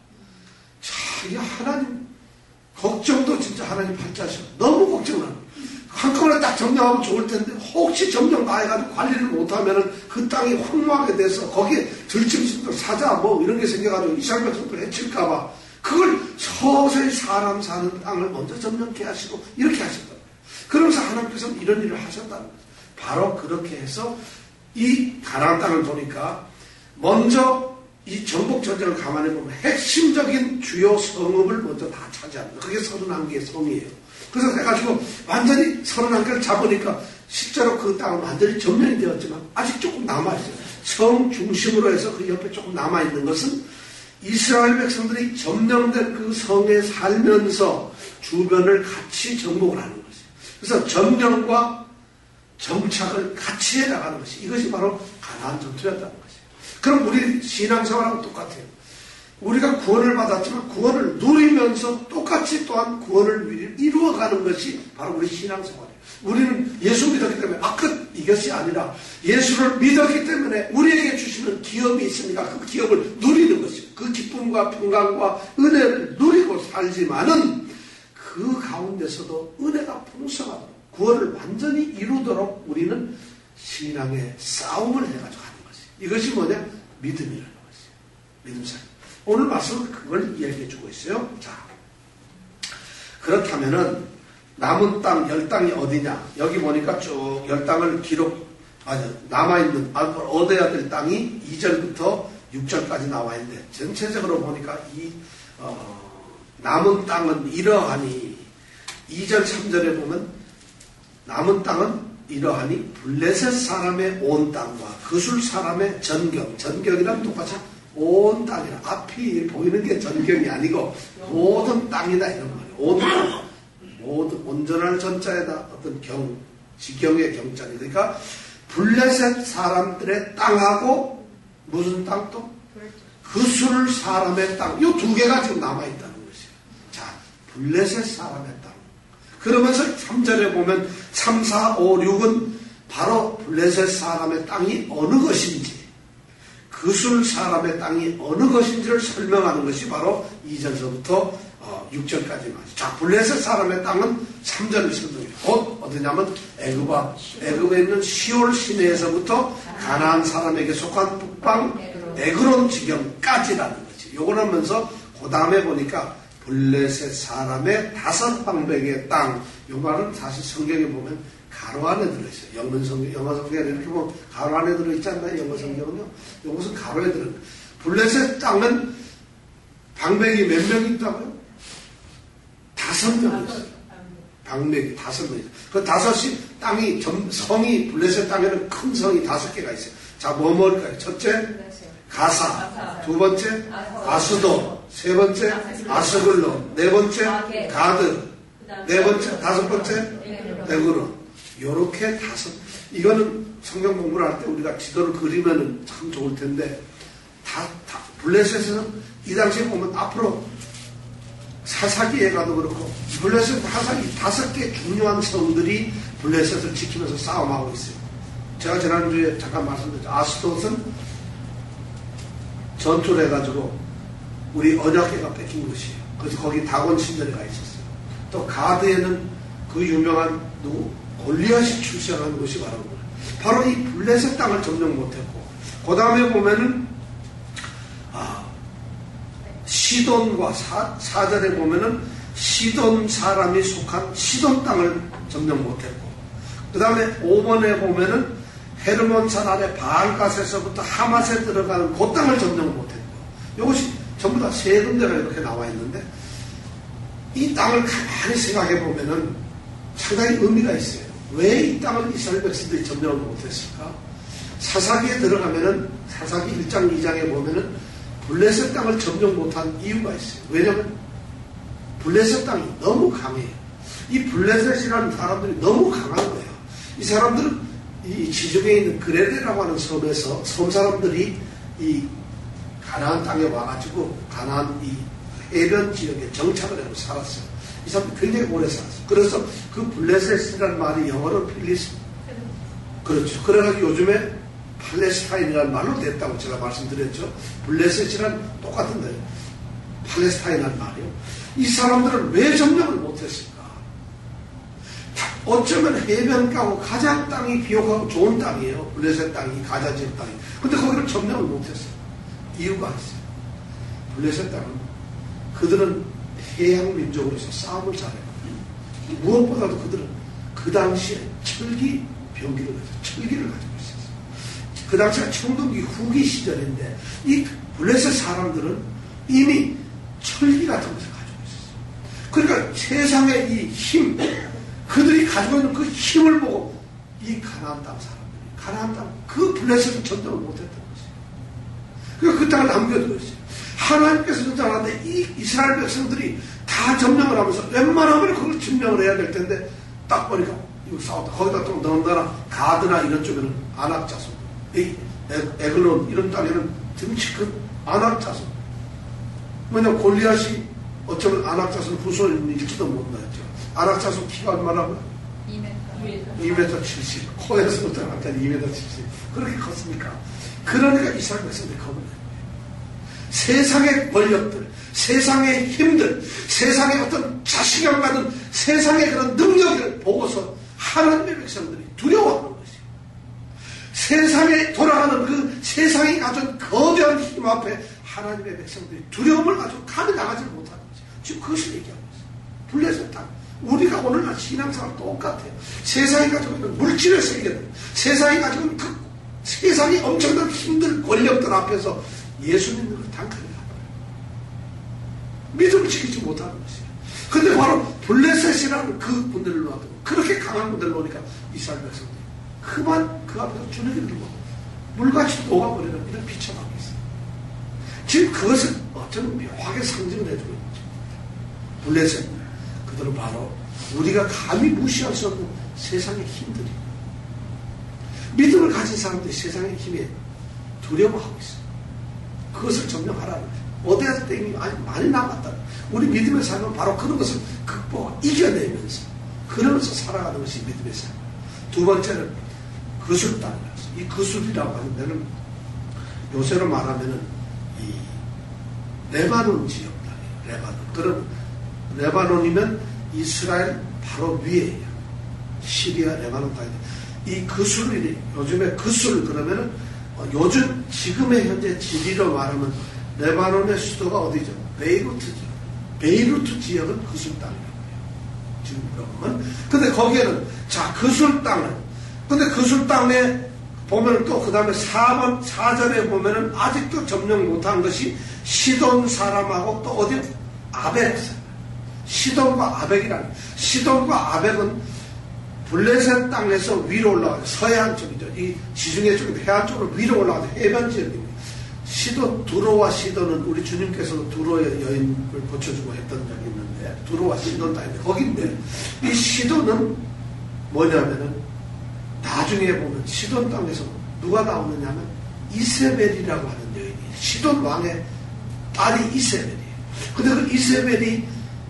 자, 이 하나님 걱정도 진짜 하나님 팔자셔. 너무 걱정하는. 한꺼번에 딱 점령하면 좋을 텐데 혹시 점령 다 해가지고 관리를 못하면은 그 땅이 황무하게 돼서 거기에 들짐승들 사자 뭐 이런 게 생겨가지고 이스라엘 백성들 해칠까봐 그걸 서서히 사람 사는 땅을 먼저 점령케 하시고 이렇게 하셨다. 그러면서 하나님께서는 이런 일을 하셨다는 거예요. 바로 그렇게 해서 이 가나안 땅을 보니까 먼저 이 정복 전쟁을 가만히 보면 핵심적인 주요 성읍을 먼저 다 차지합니다. 그게 서른한 개의 성이에요. 그래서 해가지고 완전히 서른한 개를 잡으니까 실제로 그 땅은 완전히 점령이 되었지만 아직 조금 남아있어요. 성 중심으로 해서 그 옆에 조금 남아있는 것은 이스라엘 백성들이 점령된 그 성에 살면서 주변을 같이 정복을 하는 것이에요. 그래서 점령과 정착을 같이 해나가는 것이, 이것이 바로 가나안 전투였다는 것이에요. 그럼 우리 신앙생활하고 똑같아요. 우리가 구원을 받았지만 구원을 누리면서 똑같이 또한 구원을 이루어가는 것이 바로 우리 신앙생활이에요. 우리는 예수 믿었기 때문에 아, 끝 이것이 아니라 예수를 믿었기 때문에 우리에게 주시는 기업이 있으니까 그 기업을 누리는 것이에요. 그 기쁨과 평강과 은혜를 누리고 살지만은 그 가운데서도 은혜가 풍성하도록 구원을 완전히 이루도록 우리는 신앙의 싸움을 해가지고 하는 것이에요. 이것이 뭐냐? 믿음이라는 것이에요. 믿음 사람. 오늘 말씀은 그걸 이야기해 주고 있어요. 자, 그렇다면은 남은 땅, 열 땅이 어디냐? 여기 보니까 쭉 열 땅을 기록, 아니, 남아있는, 얻어야 될 땅이 이 절부터 육 절까지 나와 있는데, 전체적으로 보니까 이, 어, 남은 땅은 이러하니, 이 절, 삼 절에 보면, 남은 땅은 이러하니, 블레셋 사람의 온 땅과 그술 사람의 전경, 전경이랑 똑같이 온 땅이라, 앞이 보이는 게 전경이 아니고, 모든 땅이다, 이런 말이에요. 온 땅. 모든, 온전한 전자에다 어떤 경, 지경의 경자니. 그러니까, 블레셋 사람들의 땅하고, 무슨 땅 또? 그술 사람의 땅. 이 두 개가 지금 남아있다는 것이에요. 자, 블레셋 사람의 땅. 그러면서 삼 절에 보면, 삼, 사, 오, 육은 바로 블레셋 사람의 땅이 어느 것인지, 그술 사람의 땅이 어느 것인지를 설명하는 것이 바로 이 절서부터 어, 육 절까지 말이죠. 자, 블레셋 사람의 땅은 삼 절을 설명해요. 곧 어디냐면 애굽아, 애굽에 있는 시올 시내에서부터 가나안 사람에게 속한 북방 에그론 지경까지라는 거지. 요걸 하면서 그 다음에 보니까 블레셋 사람의 다섯 방백의 땅. 요 말은 사실 성경에 보면 가로 안에 들어있어요. 영문 성경, 영어 성경에 이렇게 보면 가로 안에 들어있지 않나요? 영어 성경은요. 요것은 가로에 들어있어요. 블레셋 땅은 방백이 몇 명 있다고요? 다섯 명 있어요. 방백이 다섯 명 있어요. 그 다섯이 땅이, 점, 성이, 블레셋 땅에는 큰 성이 다섯 개가 있어요. 자, 뭐 뭘까요? 첫째, 가사. 두 번째, 아스도. 세 번째, 아스글론. 네 번째, 가드. 네 번째, 다섯 번째, 에그론. 요렇게 다섯. 이거는 성경 공부를 할 때 우리가 지도를 그리면 참 좋을 텐데, 다, 다, 블레셋에서는 이 당시에 보면 앞으로 사사기에 가도 그렇고, 블레셋 사사기 다섯 개 중요한 성들이 블레셋을 지키면서 싸움하고 있어요. 제가 지난주에 잠깐 말씀드렸죠. 아스돗은 전투를 해가지고 우리 언약궤가 뺏긴 것이에요. 그래서 거기 다곤 신전에 가 있었어요. 또 가드에는 그 유명한 누구? 골리앗이 출생한 것이 바로 거예요. 바로 이 블레셋 땅을 점령 못했고, 그 다음에 보면은 아, 시돈과 사, 사절에 보면은 시돈 사람이 속한 시돈 땅을 점령 못했고, 그 다음에 오 번에 보면은 헤르몬산 아래 바알갓에서부터 하맛에 들어가는 그 땅을 점령 못했고, 이것이 전부 다 세 군데가 이렇게 나와 있는데, 이 땅을 가만히 생각해 보면은 상당히 의미가 있어요. 왜 이 땅을 이스라엘 백성들이 점령을 못했을까? 사사기에 들어가면은, 사사기 일 장 이 장에 보면은 블레셋 땅을 점령 못한 이유가 있어요. 왜냐면 블레셋 땅이 너무 강해요. 이 블레셋이라는 사람들이 너무 강한 거예요. 이 사람들은 이 지중해에 있는 그레데라고 하는 섬에서 섬 사람들이 이 가나안 땅에 와가지고 가나안 이 해변 지역에 정착을 하고 살았어요. 이 사람들이 굉장히 오래 살았어요. 그래서 그 블레셋이라는 말이 영어로 필리스, 그렇죠. 그래가지고 요즘에 팔레스타인이라는 말로 됐다고 제가 말씀드렸죠. 블레셋이란 똑같은 거예요. 팔레스타인이라는 말이요. 이 사람들은 왜 점령을 못했을까? 어쩌면 해변가고 가장 땅이 비옥하고 좋은 땅이에요. 블레셋 땅이, 가자 지역 땅이. 근데 거기를 점령을 못했어요. 이유가 있어요. 블레셋 땅은 그들은 해양 민족으로서 싸움을 잘해요. 무엇보다도 그들은 그 당시에 철기 병기를 가지고 철기를 가지고 있었어요. 그 당시가 청동기 후기 시절인데 이 블레셋 사람들은 이미 철기 같은 것을 가지고 있었어요. 그러니까 세상의 이 힘, 그들이 가지고 있는 그 힘을 보고 이 가나안 땅 사람들이, 가나안 땅, 그 블레셋을 점령을 못했던 것이에요. 그러니까 그 땅을 남겨두었어요. 하나님께서 전쟁하는데 이 이스라엘 백성들이 다 점령을 하면서 웬만하면 그걸 점령을 해야 될 텐데 딱 보니까 이거 싸웠다. 거기다 또 너무나 가드나 이런 쪽에는 아낙 자손, 이 에글론 이런 땅에는 등치 큰 아낙 자손. 왜냐면 골리앗이 어쩌면 아낙 자손 후손일지도 몰랐죠. 아낙 자손 키가 얼마나고요? 이 미터. 이 미터 칠십. 코에서부터 나한테는 이 미터 칠십. 그렇게 컸으니까. 그러니까 이스라엘 백성들이 겁을 내요. 세상의 권력들, 세상의 힘들, 세상의 어떤 자신감 가진 세상의 그런 능력을 보고서 하나님의 백성들이 두려워하는 것이에요. 세상에 돌아가는 그 세상이 가진 거대한 힘 앞에 하나님의 백성들이 두려움을 가지고 감히 나가지 못하는 것이에요. 지금 그것을 얘기하고 있어요. 블레셋 땅. 우리가 오늘날 신앙생활 똑같아요. 세상이 가지고 있는 물질의 세계들, 세상이 가지고 있는 그 세상이 엄청난 힘든 권력들 앞에서 예수님을 단칼에 믿음을 지키지 못하는 것이에요. 근데 바로 블레셋이라는 그 분들을 놔두고 그렇게 강한 분들을 놓으니까 이스라엘 백성들이 그만 그 앞에서 주눅이 들고 물같이 녹아버리는 이런 비참함이 있어요. 지금 그것을 어쩌면 묘하게 상징을 해주고 있는 거죠. 블레셋, 그들은 바로 우리가 감히 무시할 수 없는 세상의 힘들이, 믿음을 가진 사람들이 세상의 힘에 두려워하고 있어요. 그것을 점령하라는 거예요. 어디에서 땡이 많이 남았다. 우리 믿음의 삶은 바로 그런 것을 극복하고 이겨내면서 그러면서 살아가는 것이 믿음의 삶. 두 번째는 그술땅이라서, 이 그술이라고 하는 데는 요새로 말하면은 이 레바논 지역 땅이에요. 레바논. 그럼 레바논이면 이스라엘 바로 위에요. 시리아 레바논 땅인데 이 그술이 요즘에 그술 그러면은 어, 요즘 지금의 현재 지리로 말하면 레바논의 수도가 어디죠? 베이루트죠. 베이루트 지역은 그술 땅이라고 해요. 지금 그러면. 근데 거기에는, 자, 그술 땅은, 근데 그술 땅에 보면 또 그 다음에 사 번, 사 절에 보면은 아직도 점령 못한 것이 시돈 사람하고 또 어디? 아벡. 시돈과 아벡이라는, 시돈과 아벡은 블레셋 땅에서 위로 올라가서 서해안 쪽이죠. 이 지중해 쪽인데 해안 쪽으로 위로 올라가서 해변 지역입니다. 시돈, 두로와 시돈은 우리 주님께서도 두로의 여인을 고쳐주고 했던 적이 있는데, 두로와 시돈 땅인데, 거긴데, 이 시돈은 뭐냐면은, 나중에 보면 시돈 땅에서 누가 나오느냐면, 이세벨이라고 하는 여인이에요. 시돈 왕의 딸이 이세벨이에요. 근데 그 이세벨이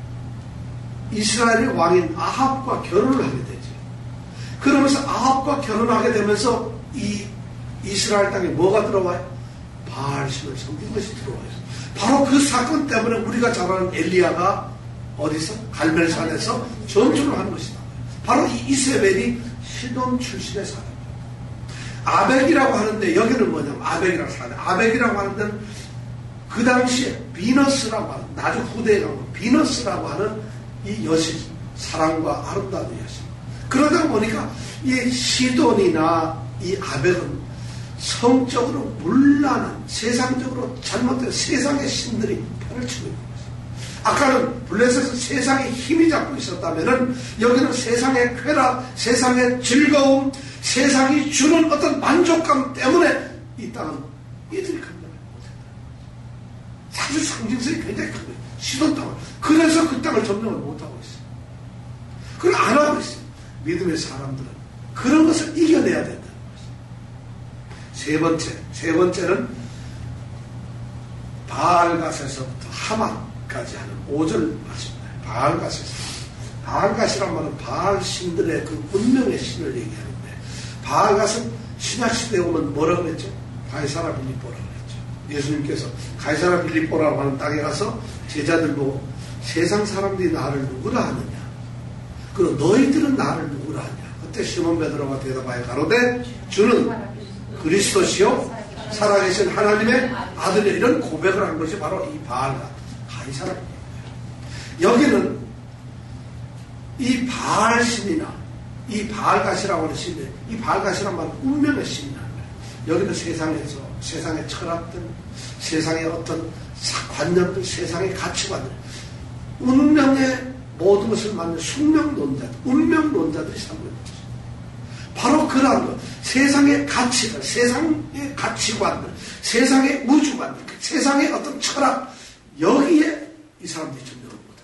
이스라엘의 왕인 아합과 결혼을 하게 되죠. 그러면서 아합과 결혼하게 되면서 이 이스라엘 땅에 뭐가 들어와요? 바알신을 섬긴 것이 들어와요. 바로 그 사건 때문에 우리가 잘 아는 엘리야가 어디서? 갈멜산에서 전투를 하는 것이다. 바로 이 이세벨이 시돈 출신의 사람이에요. 아벡이라고 하는데 여기는 뭐냐면 아벡이라고 하는데 아벡이라고 하는 데는 그 당시에 비너스라고 하는, 나중 후대에 가면 비너스라고 하는 이 여신, 사랑과 아름다운 여신. 그러다 보니까 이 시돈이나 이 아벡은 성적으로 문란한, 세상적으로 잘못된 세상의 신들이 판을 치고 있는 거죠. 아까는 블레셋은 세상에 힘이 잡고 있었다면은 여기는 세상의 쾌락, 세상의 즐거움, 세상이 주는 어떤 만족감 때문에 이 땅은 이들이 감당을 못했다. 사실 상징성이 굉장히 큰 거예요. 시돈 땅을. 그래서 그 땅을 점령을 못하고 있어요. 그걸 안 하고 있어요. 믿음의 사람들은 그런 것을 이겨내야 된다. 세 번째, 세 번째는 바알갓에서부터 하맛까지 하는 오 절 말씀입니다. 바알갓에서. 바알갓이란 말은 바알 신들의 그 운명의 신을 얘기하는데, 바알갓은 신약시대에 오면 뭐라고 했죠? 가이사라 빌립보라고 했죠. 예수님께서 가이사라 빌립보라고 하는 땅에 가서 제자들 보고 세상 사람들이 나를 누구라 하느냐? 그리고 너희들은 나를 누구라 하냐? 그때 시몬 베드로가 대답하여 가로되 주는 그리스도시요 살아계신 하나님의 아들이라, 이런 고백을 한 것이 바로 이 바알갓, 가이사라입니다. 여기는 이 바알신이나 이 바알갓이라고 하는 신이, 이 바알갓이란 말은 운명의 신이라는 거예요. 여기는 세상에서 세상의 철학들, 세상의 어떤 관념들, 세상의 가치관들, 운명의 모든 것을 만든 숙명론자들, 운명론자들이 살고 있는 거죠. 바로 그러한 것, 세상의 가치들, 세상의 가치관들, 세상의 우주관들, 세상의 어떤 철학, 여기에 이 사람들이 점령을 못합니다.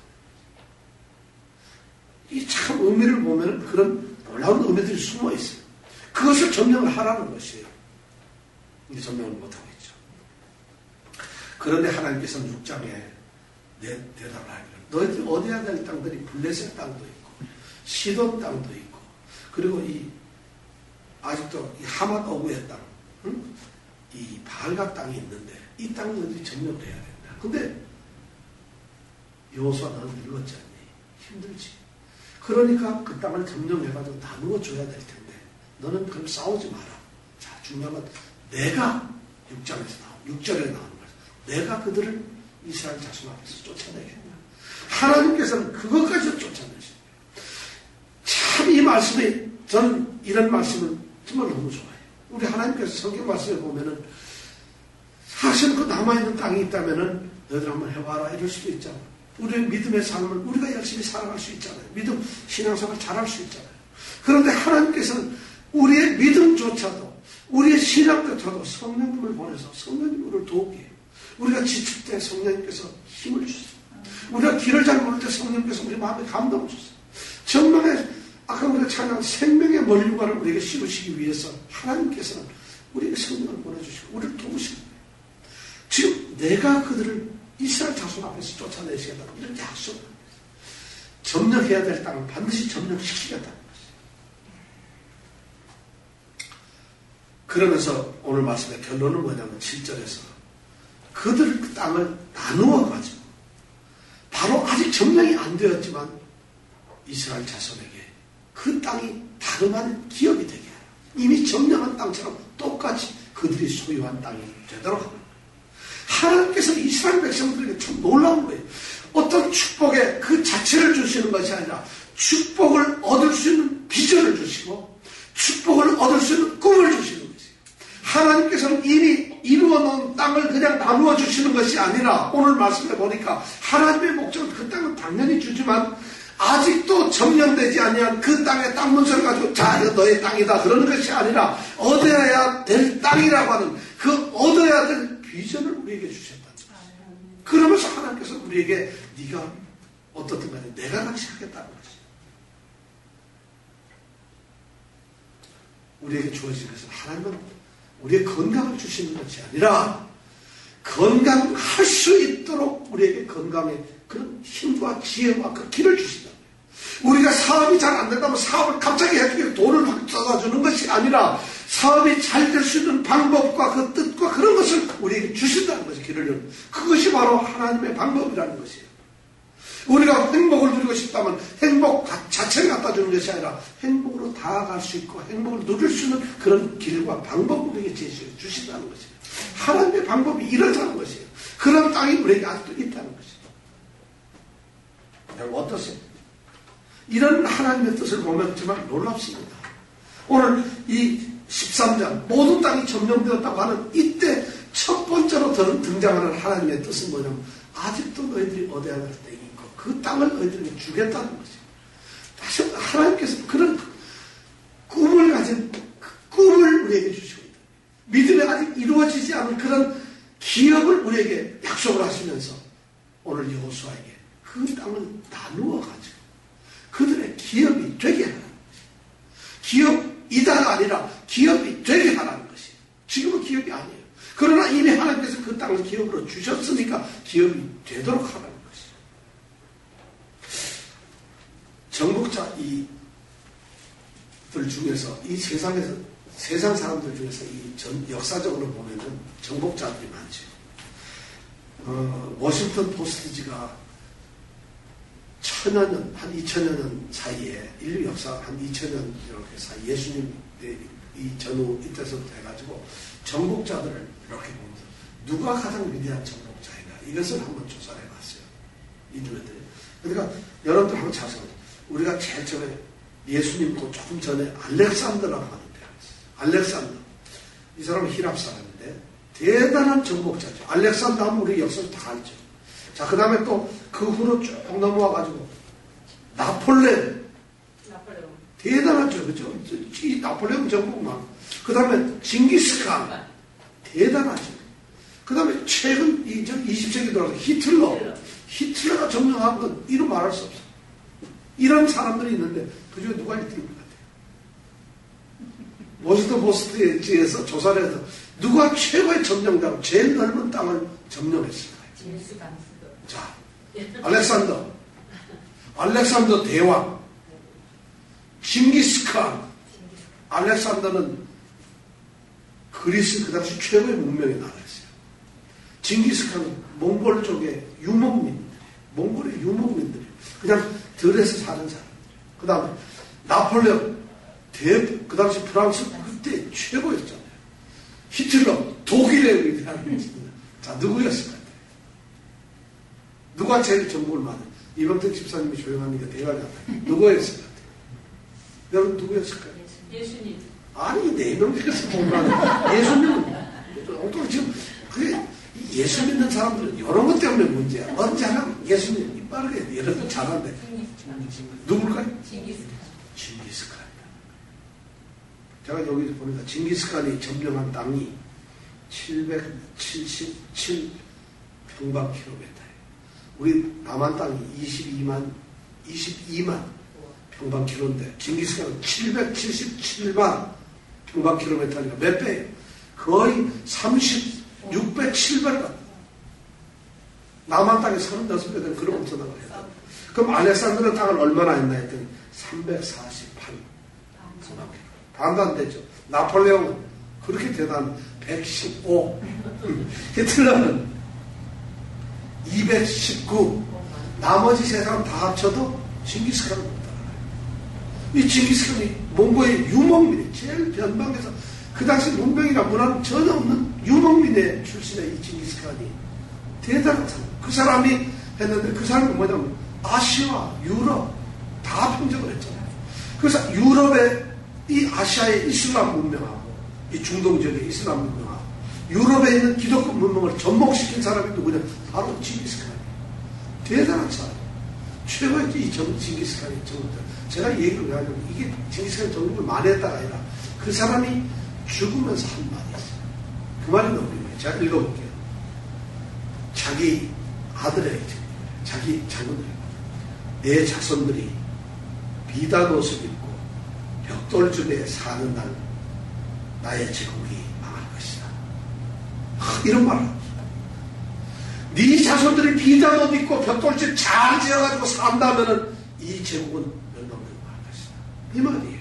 이 참 의미를 보면 그런 놀라운 의미들이 숨어 있어요. 그것을 점령을 하라는 것이에요. 근데 점령을 못하고 있죠. 그런데 하나님께서는 육 장에 대답을 하기를, 너희들이 얻어야 될 땅들이 블레셋 땅도 있고 시돈 땅도 있고 그리고 이 아직도 이 하맛 어구의 땅, 응? 이 바알갓 땅이 있는데 이 땅들이 점령을 해야 된다. 근데 여호수아 너는 늙었지 않니? 힘들지. 그러니까 그 땅을 점령해가지고 나누어 줘야 될 텐데 너는 그럼 싸우지 마라. 자, 중요한 건 내가 육 장에서 나오고 육 절에 나오는 거예요. 내가 그들을 이스라엘 자손 앞에서 쫓아내겠냐. 하나님께서는 그것까지 쫓아내십니다. 참 이 말씀이, 저는 이런 말씀을 정말 너무 좋아해요. 우리 하나님께서 성경 말씀에 보면은 사실 그 남아있는 땅이 있다면은 너희들 한번 해봐라 이럴 수도 있잖아요. 우리의 믿음의 삶을 우리가 열심히 살아갈 수 있잖아요. 믿음, 신앙생활 잘할 수 있잖아요. 그런데 하나님께서는 우리의 믿음조차도, 우리의 신앙조차도 성령님을 보내서 성령님이 우리를 돕게 해요. 우리가 지칠 때 성령님께서 힘을 주세요. 우리가 길을 잘 모를 때 성령님께서 우리 마음에 감동을 주세요. 정말에 아까 우리가 찬양 생명의 멀리관을 우리에게 씌우시기 위해서 하나님께서는 우리에게 성령을 보내주시고 우리를 도우시는 거예요. 지금 내가 그들을 이스라엘 자손 앞에서 쫓아내시겠다고 이렇게 약속을 합니다. 점령해야 될 땅을 반드시 점령시키겠다는 것이에요. 그러면서 오늘 말씀의 결론은 뭐냐면 칠 절에서 그들 그 땅을 나누어 가지고 바로 아직 점령이 안 되었지만 이스라엘 자손에게 그 땅이 다름한 기업이 되게 해요. 이미 점령한 땅처럼 똑같이 그들이 소유한 땅이 되도록 합니다. 하나님께서 이스라엘 백성들에게 참 놀라운 거예요. 어떤 축복의 그 자체를 주시는 것이 아니라 축복을 얻을 수 있는 비전을 주시고 축복을 얻을 수 있는 꿈을 주시는 것이에요. 하나님께서는 이미 이루어 놓은 땅을 그냥 나누어 주시는 것이 아니라 오늘 말씀해 보니까 하나님의 목적은 그 땅은 당연히 주지만 아직도 점령되지 아니한 그 땅의 땅 문서를 가지고 자 이거 너의 땅이다 그러는 것이 아니라 얻어야 될 땅이라고 하는 그 얻어야 될 비전을 우리에게 주셨다. 그러면서 하나님께서 우리에게 네가 어떻든 간에 내가 낚시하겠다는 거지. 우리에게 주어진 것은 하나님은 우리의 건강을 주시는 것이 아니라 건강할 수 있도록 우리에게 건강의 그런 힘과 지혜와 그 길을 주신다. 우리가 사업이 잘 안 된다면 사업을 갑자기 해주고 돈을 확 쏟아주는 것이 아니라 사업이 잘 될 수 있는 방법과 그 뜻과 그런 것을 우리에게 주신다는 것이 길을 열는 그것이 바로 하나님의 방법이라는 것이에요. 우리가 행복을 누리고 싶다면 행복 자체를 갖다 주는 것이 아니라 행복으로 다가갈 수 있고 행복을 누릴 수 있는 그런 길과 방법을 우리에게 제시해 주신다는 것이에요. 하나님의 방법이 이렇다는 것이에요. 그런 땅이 우리에게 아직도 있다는 것이에요. 여러분 어떠세요? 이런 하나님의 뜻을 보면 정말 놀랍습니다. 오늘 이 십삼 장 모든 땅이 점령되었다고 하는 이때 첫 번째로 등장하는 하나님의 뜻은 뭐냐면 아직도 너희들이 얻어야 할 땅이 있고 그 땅을 너희들에게 주겠다는 것이에요. 다시 하나님께서 그런 꿈을 가진 그 꿈을 우리에게 주시고 있다. 믿음이 아직 이루어지지 않은 그런 기업을 우리에게 약속을 하시면서 오늘 여호수아에게 그 땅을 나누어 가지고 그들의 기업이 되게 하라는 것이에요. 기업이다가 아니라 기업이 되게 하라는 것이에요. 지금은 기업이 아니에요. 그러나 이미 하나님께서 그 땅을 기업으로 주셨으니까 기업이 되도록 하라는 것이에요. 정복자 이들 중에서 이 세상에서 세상 사람들 중에서 이 전, 역사적으로 보면은 정복자들이 많죠. 어, 워싱턴 포스트지가 천여 년, 한 이천여 년 사이에, 인류 역사 한 이천여 년 이렇게 사이, 예수님 이 전후 이때서부터 해가지고 정복자들을 이렇게 보면서 누가 가장 위대한 정복자인가 이것을 한번 조사를 해봤어요. 인류애들이. 그러니까 여러분들 한번 잘 생각해요. 우리가 제일 처음에 예수님 그 조금 전에 알렉산더라고 하는 데가 있어요. 알렉산더. 이 사람은 히랍 사람인데 대단한 정복자죠. 알렉산더 하면 우리 역사를 다 알죠. 자, 그 다음에 또 그 후로 쭉 넘어와가지고 나폴레옹. 나폴레옹. 대단하죠. 그죠? 이 나폴레옹 정복만. 그 다음에 징기스칸. 대단하죠. 그 다음에 최근 이십 세기 들어서 히틀러. 히틀러가 점령한 건 이루 말할 수 없어. 이런 사람들이 있는데 그중에 누가 일 등인 것 같아요? 워싱턴 포스트지에서 조사를 해서 누가 최고의 점령자로 제일 넓은 땅을 점령했을까요? 자, 알렉산더, 알렉산더 대왕, 징기스칸. 알렉산더는 그리스 그 당시 최고의 문명의 나라였어요. 징기스칸은 몽골 쪽의 유목민들, 몽골의 유목민들이 그냥 들에서 사는 사람. 그 다음에 나폴레옹, 대, 그 당시 프랑스 그때 최고였잖아요. 히틀러, 독일의 위대한 자, 누구였을까요? 누가 제일 정복을 많이? 이범택 집사님이 조용하니까 대화가 안 돼. 누구였을 것 같아요? 여러분 누구였을까요? 예수님. 아니, 네 명 중에서 공부하는 예수님은 엉뚱 지금 그게 예수 믿는 사람들은 이런 것 때문에 문제야. 언제나 예수님 입 빠르게 이런 거 잘하는데 누굴까요? 징기스칸. 징기스칸. 제가 여기서 보니까 징기스칸이 점령한 땅이 칠백칠십칠 평방킬로미터예요. 우리 남한 땅이 이십이만 이십이만 평방킬로인데 징기스칸은 칠백칠십칠만 평방킬로미터니까 몇 배예요? 거의 삼십, 육백, 칠백 배. 남한 땅에 서른다섯 배 되는 그런 엄청난 걸 했다. 그럼 알렉산드르 땅을 얼마나 했나 했더니 삼백사십팔 평방킬로미터. 반도 안 되죠. 나폴레옹은 그렇게 대단한 백십오. 히틀러는 이백십구. 나머지 세 사람 다 합쳐도 징기스칸을 못 따라가요. 이 징기스칸이 몽고의 유목민이 제일 변방에서 그 당시 문명이나 문화는 전혀 없는 유목민의 출신의 이 징기스칸이 대단한 사람. 그 사람이 했는데 그 사람이 뭐냐면 아시아, 유럽 다 평정을 했잖아요. 그래서 유럽의 이 아시아의 이슬람 문명하고 이 중동 지역의 이슬람 문명하고 유럽에 있는 기독교 문명을 접목시킨 사람이 누구냐? 바로 징기스칸이에요. 대단한 사람. 최고의 이 징기스칸이 정말 제가 얘기를 왜 하냐면 이게 징기스칸이 정복을 많이 했다가 아니라 그 사람이 죽으면서 한 말이 있어요. 그 말이 너무 유명해요. 제가 읽어볼게요. 자기 아들에게 자기 자손들에게 내 자손들이 비단 옷을 입고 벽돌집에 사는 날 나의 제국이 망할 것이다. 아, 이런 말을 합니다. 네 자손들이 비단 옷 입고 벽돌집 잘 지어가지고 산다면은 이 제국은 멸망되고 말 것이다. 이 말이에요.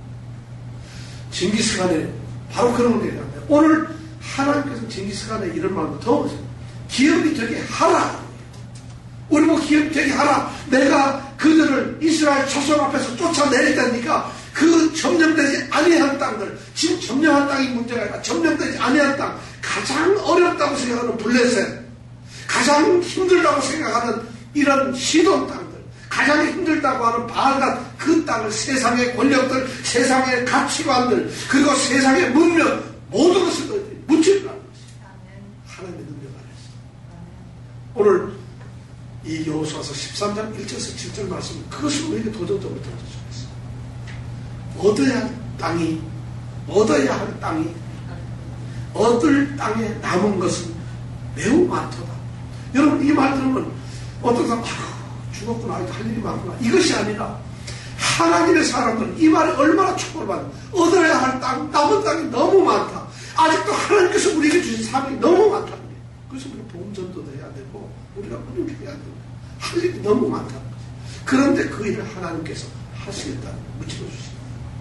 징기스칸의 바로 그런 걸 얘기하는데 오늘 하나님께서 징기스칸의 이런 말도 더 보세요. 기업이 되게 하라. 우리 뭐 기업이 되게 하라. 내가 그들을 이스라엘 조선 앞에서 쫓아내릴 테니까 그 점령되지 아니한 땅들, 지금 점령한 땅이 문제가 아니라 점령되지 아니한 땅, 가장 어렵다고 생각하는 블레셋, 가장 힘들다고 생각하는 이런 시돈 땅들, 가장 힘들다고 하는 바알갓 그 땅을 세상의 권력들, 세상의 가치관들, 그리고 세상의 문명 모든 것을 묻히라는 것이 하나님의 능력 안에서. 오늘 이 여호수아서 십삼 장 일 절에서 칠 절 말씀 그것을 우리에게 도전적으로 던져주겠어요. 얻어야 할 땅이 얻어야 할 땅이 얻을 땅에 남은 것은 매우 많도다. 여러분 이 말 들으면 어떤 사람 아휴 죽었구나 할 일이 많구나 이것이 아니라 하나님의 사람들은 이 말에 얼마나 축복을 받는 얻어야 할 땅 남은 땅이 너무 많다. 아직도 하나님께서 우리에게 주신 사명이 너무 많다는 거예요. 그래서 우리가 복음전도도 해야 되고 우리가 문임해야 되고 할 일이 너무 많다는 거죠. 그런데 그 일을 하나님께서 하시겠다는 묻히고 주십니다.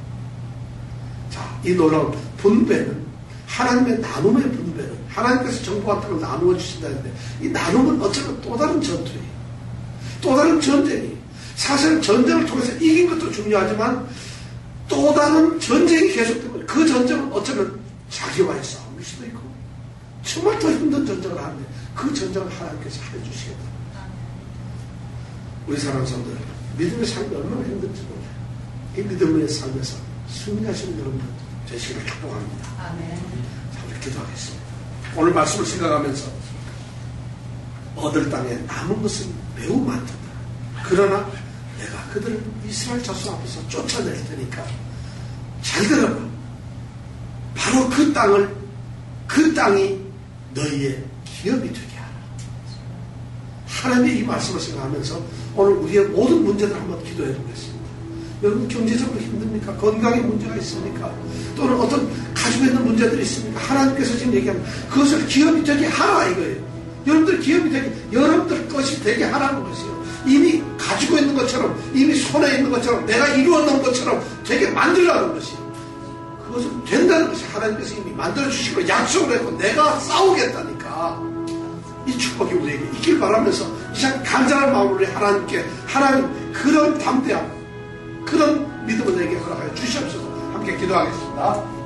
자, 이 놀라운 분배는 하나님의 나눔의 분배는 하나님께서 정복한 땅을 나누어 주신다는데 이 나눔은 어쩌면 또 다른 전투예요. 또 다른 전쟁이에요. 사실은 전쟁을 통해서 이긴 것도 중요하지만 또 다른 전쟁이 계속되고 그 전쟁은 어쩌면 자기와의 싸움일 수도 있고 정말 더 힘든 전쟁을 하는데 그 전쟁을 하나님께서 해주시겠다. 우리 사랑하는 사람들 믿음의 삶이 얼마나 힘든지 몰라요. 이 믿음의 삶에서 승리하시는 여러분들 되시기를 축복합니다. 아멘. 자, 우리 기도하겠습니다. 오늘 말씀을 생각하면서 얻을 땅에 남은 것은 매우 많다. 그러나 내가 그들을 이스라엘 자손 앞에서 쫓아낼 테니까 잘 들어봐. 바로 그 땅을 그 땅이 너희의 기업이 되게 하라. 하나님의 이 말씀을 생각하면서 오늘 우리의 모든 문제들 한번 기도해 보겠습니다. 여러분 경제적으로 힘듭니까? 건강에 문제가 있습니까? 또는 어떤 가지고 있는 문제들이 있습니까? 하나님께서 지금 얘기하면 그것을 기업이 되게 하라 이거예요. 여러분들 기업이 되게 여러분들 것이 되게 하라는 것이요. 이미 가지고 있는 것처럼 이미 손에 있는 것처럼 내가 이루어놓은 것처럼 되게 만들라는 것이요. 그것은 된다는 것이 하나님께서 이미 만들어주시고 약속을 했고 내가 싸우겠다니까 이 축복이 우리에게 있길 바라면서 이상 간절한 마음으로 우리 하나님께 하나님 그런 담대함 그런 믿음을 내게 허락하여 주시옵소서. 함께 기도하겠습니다.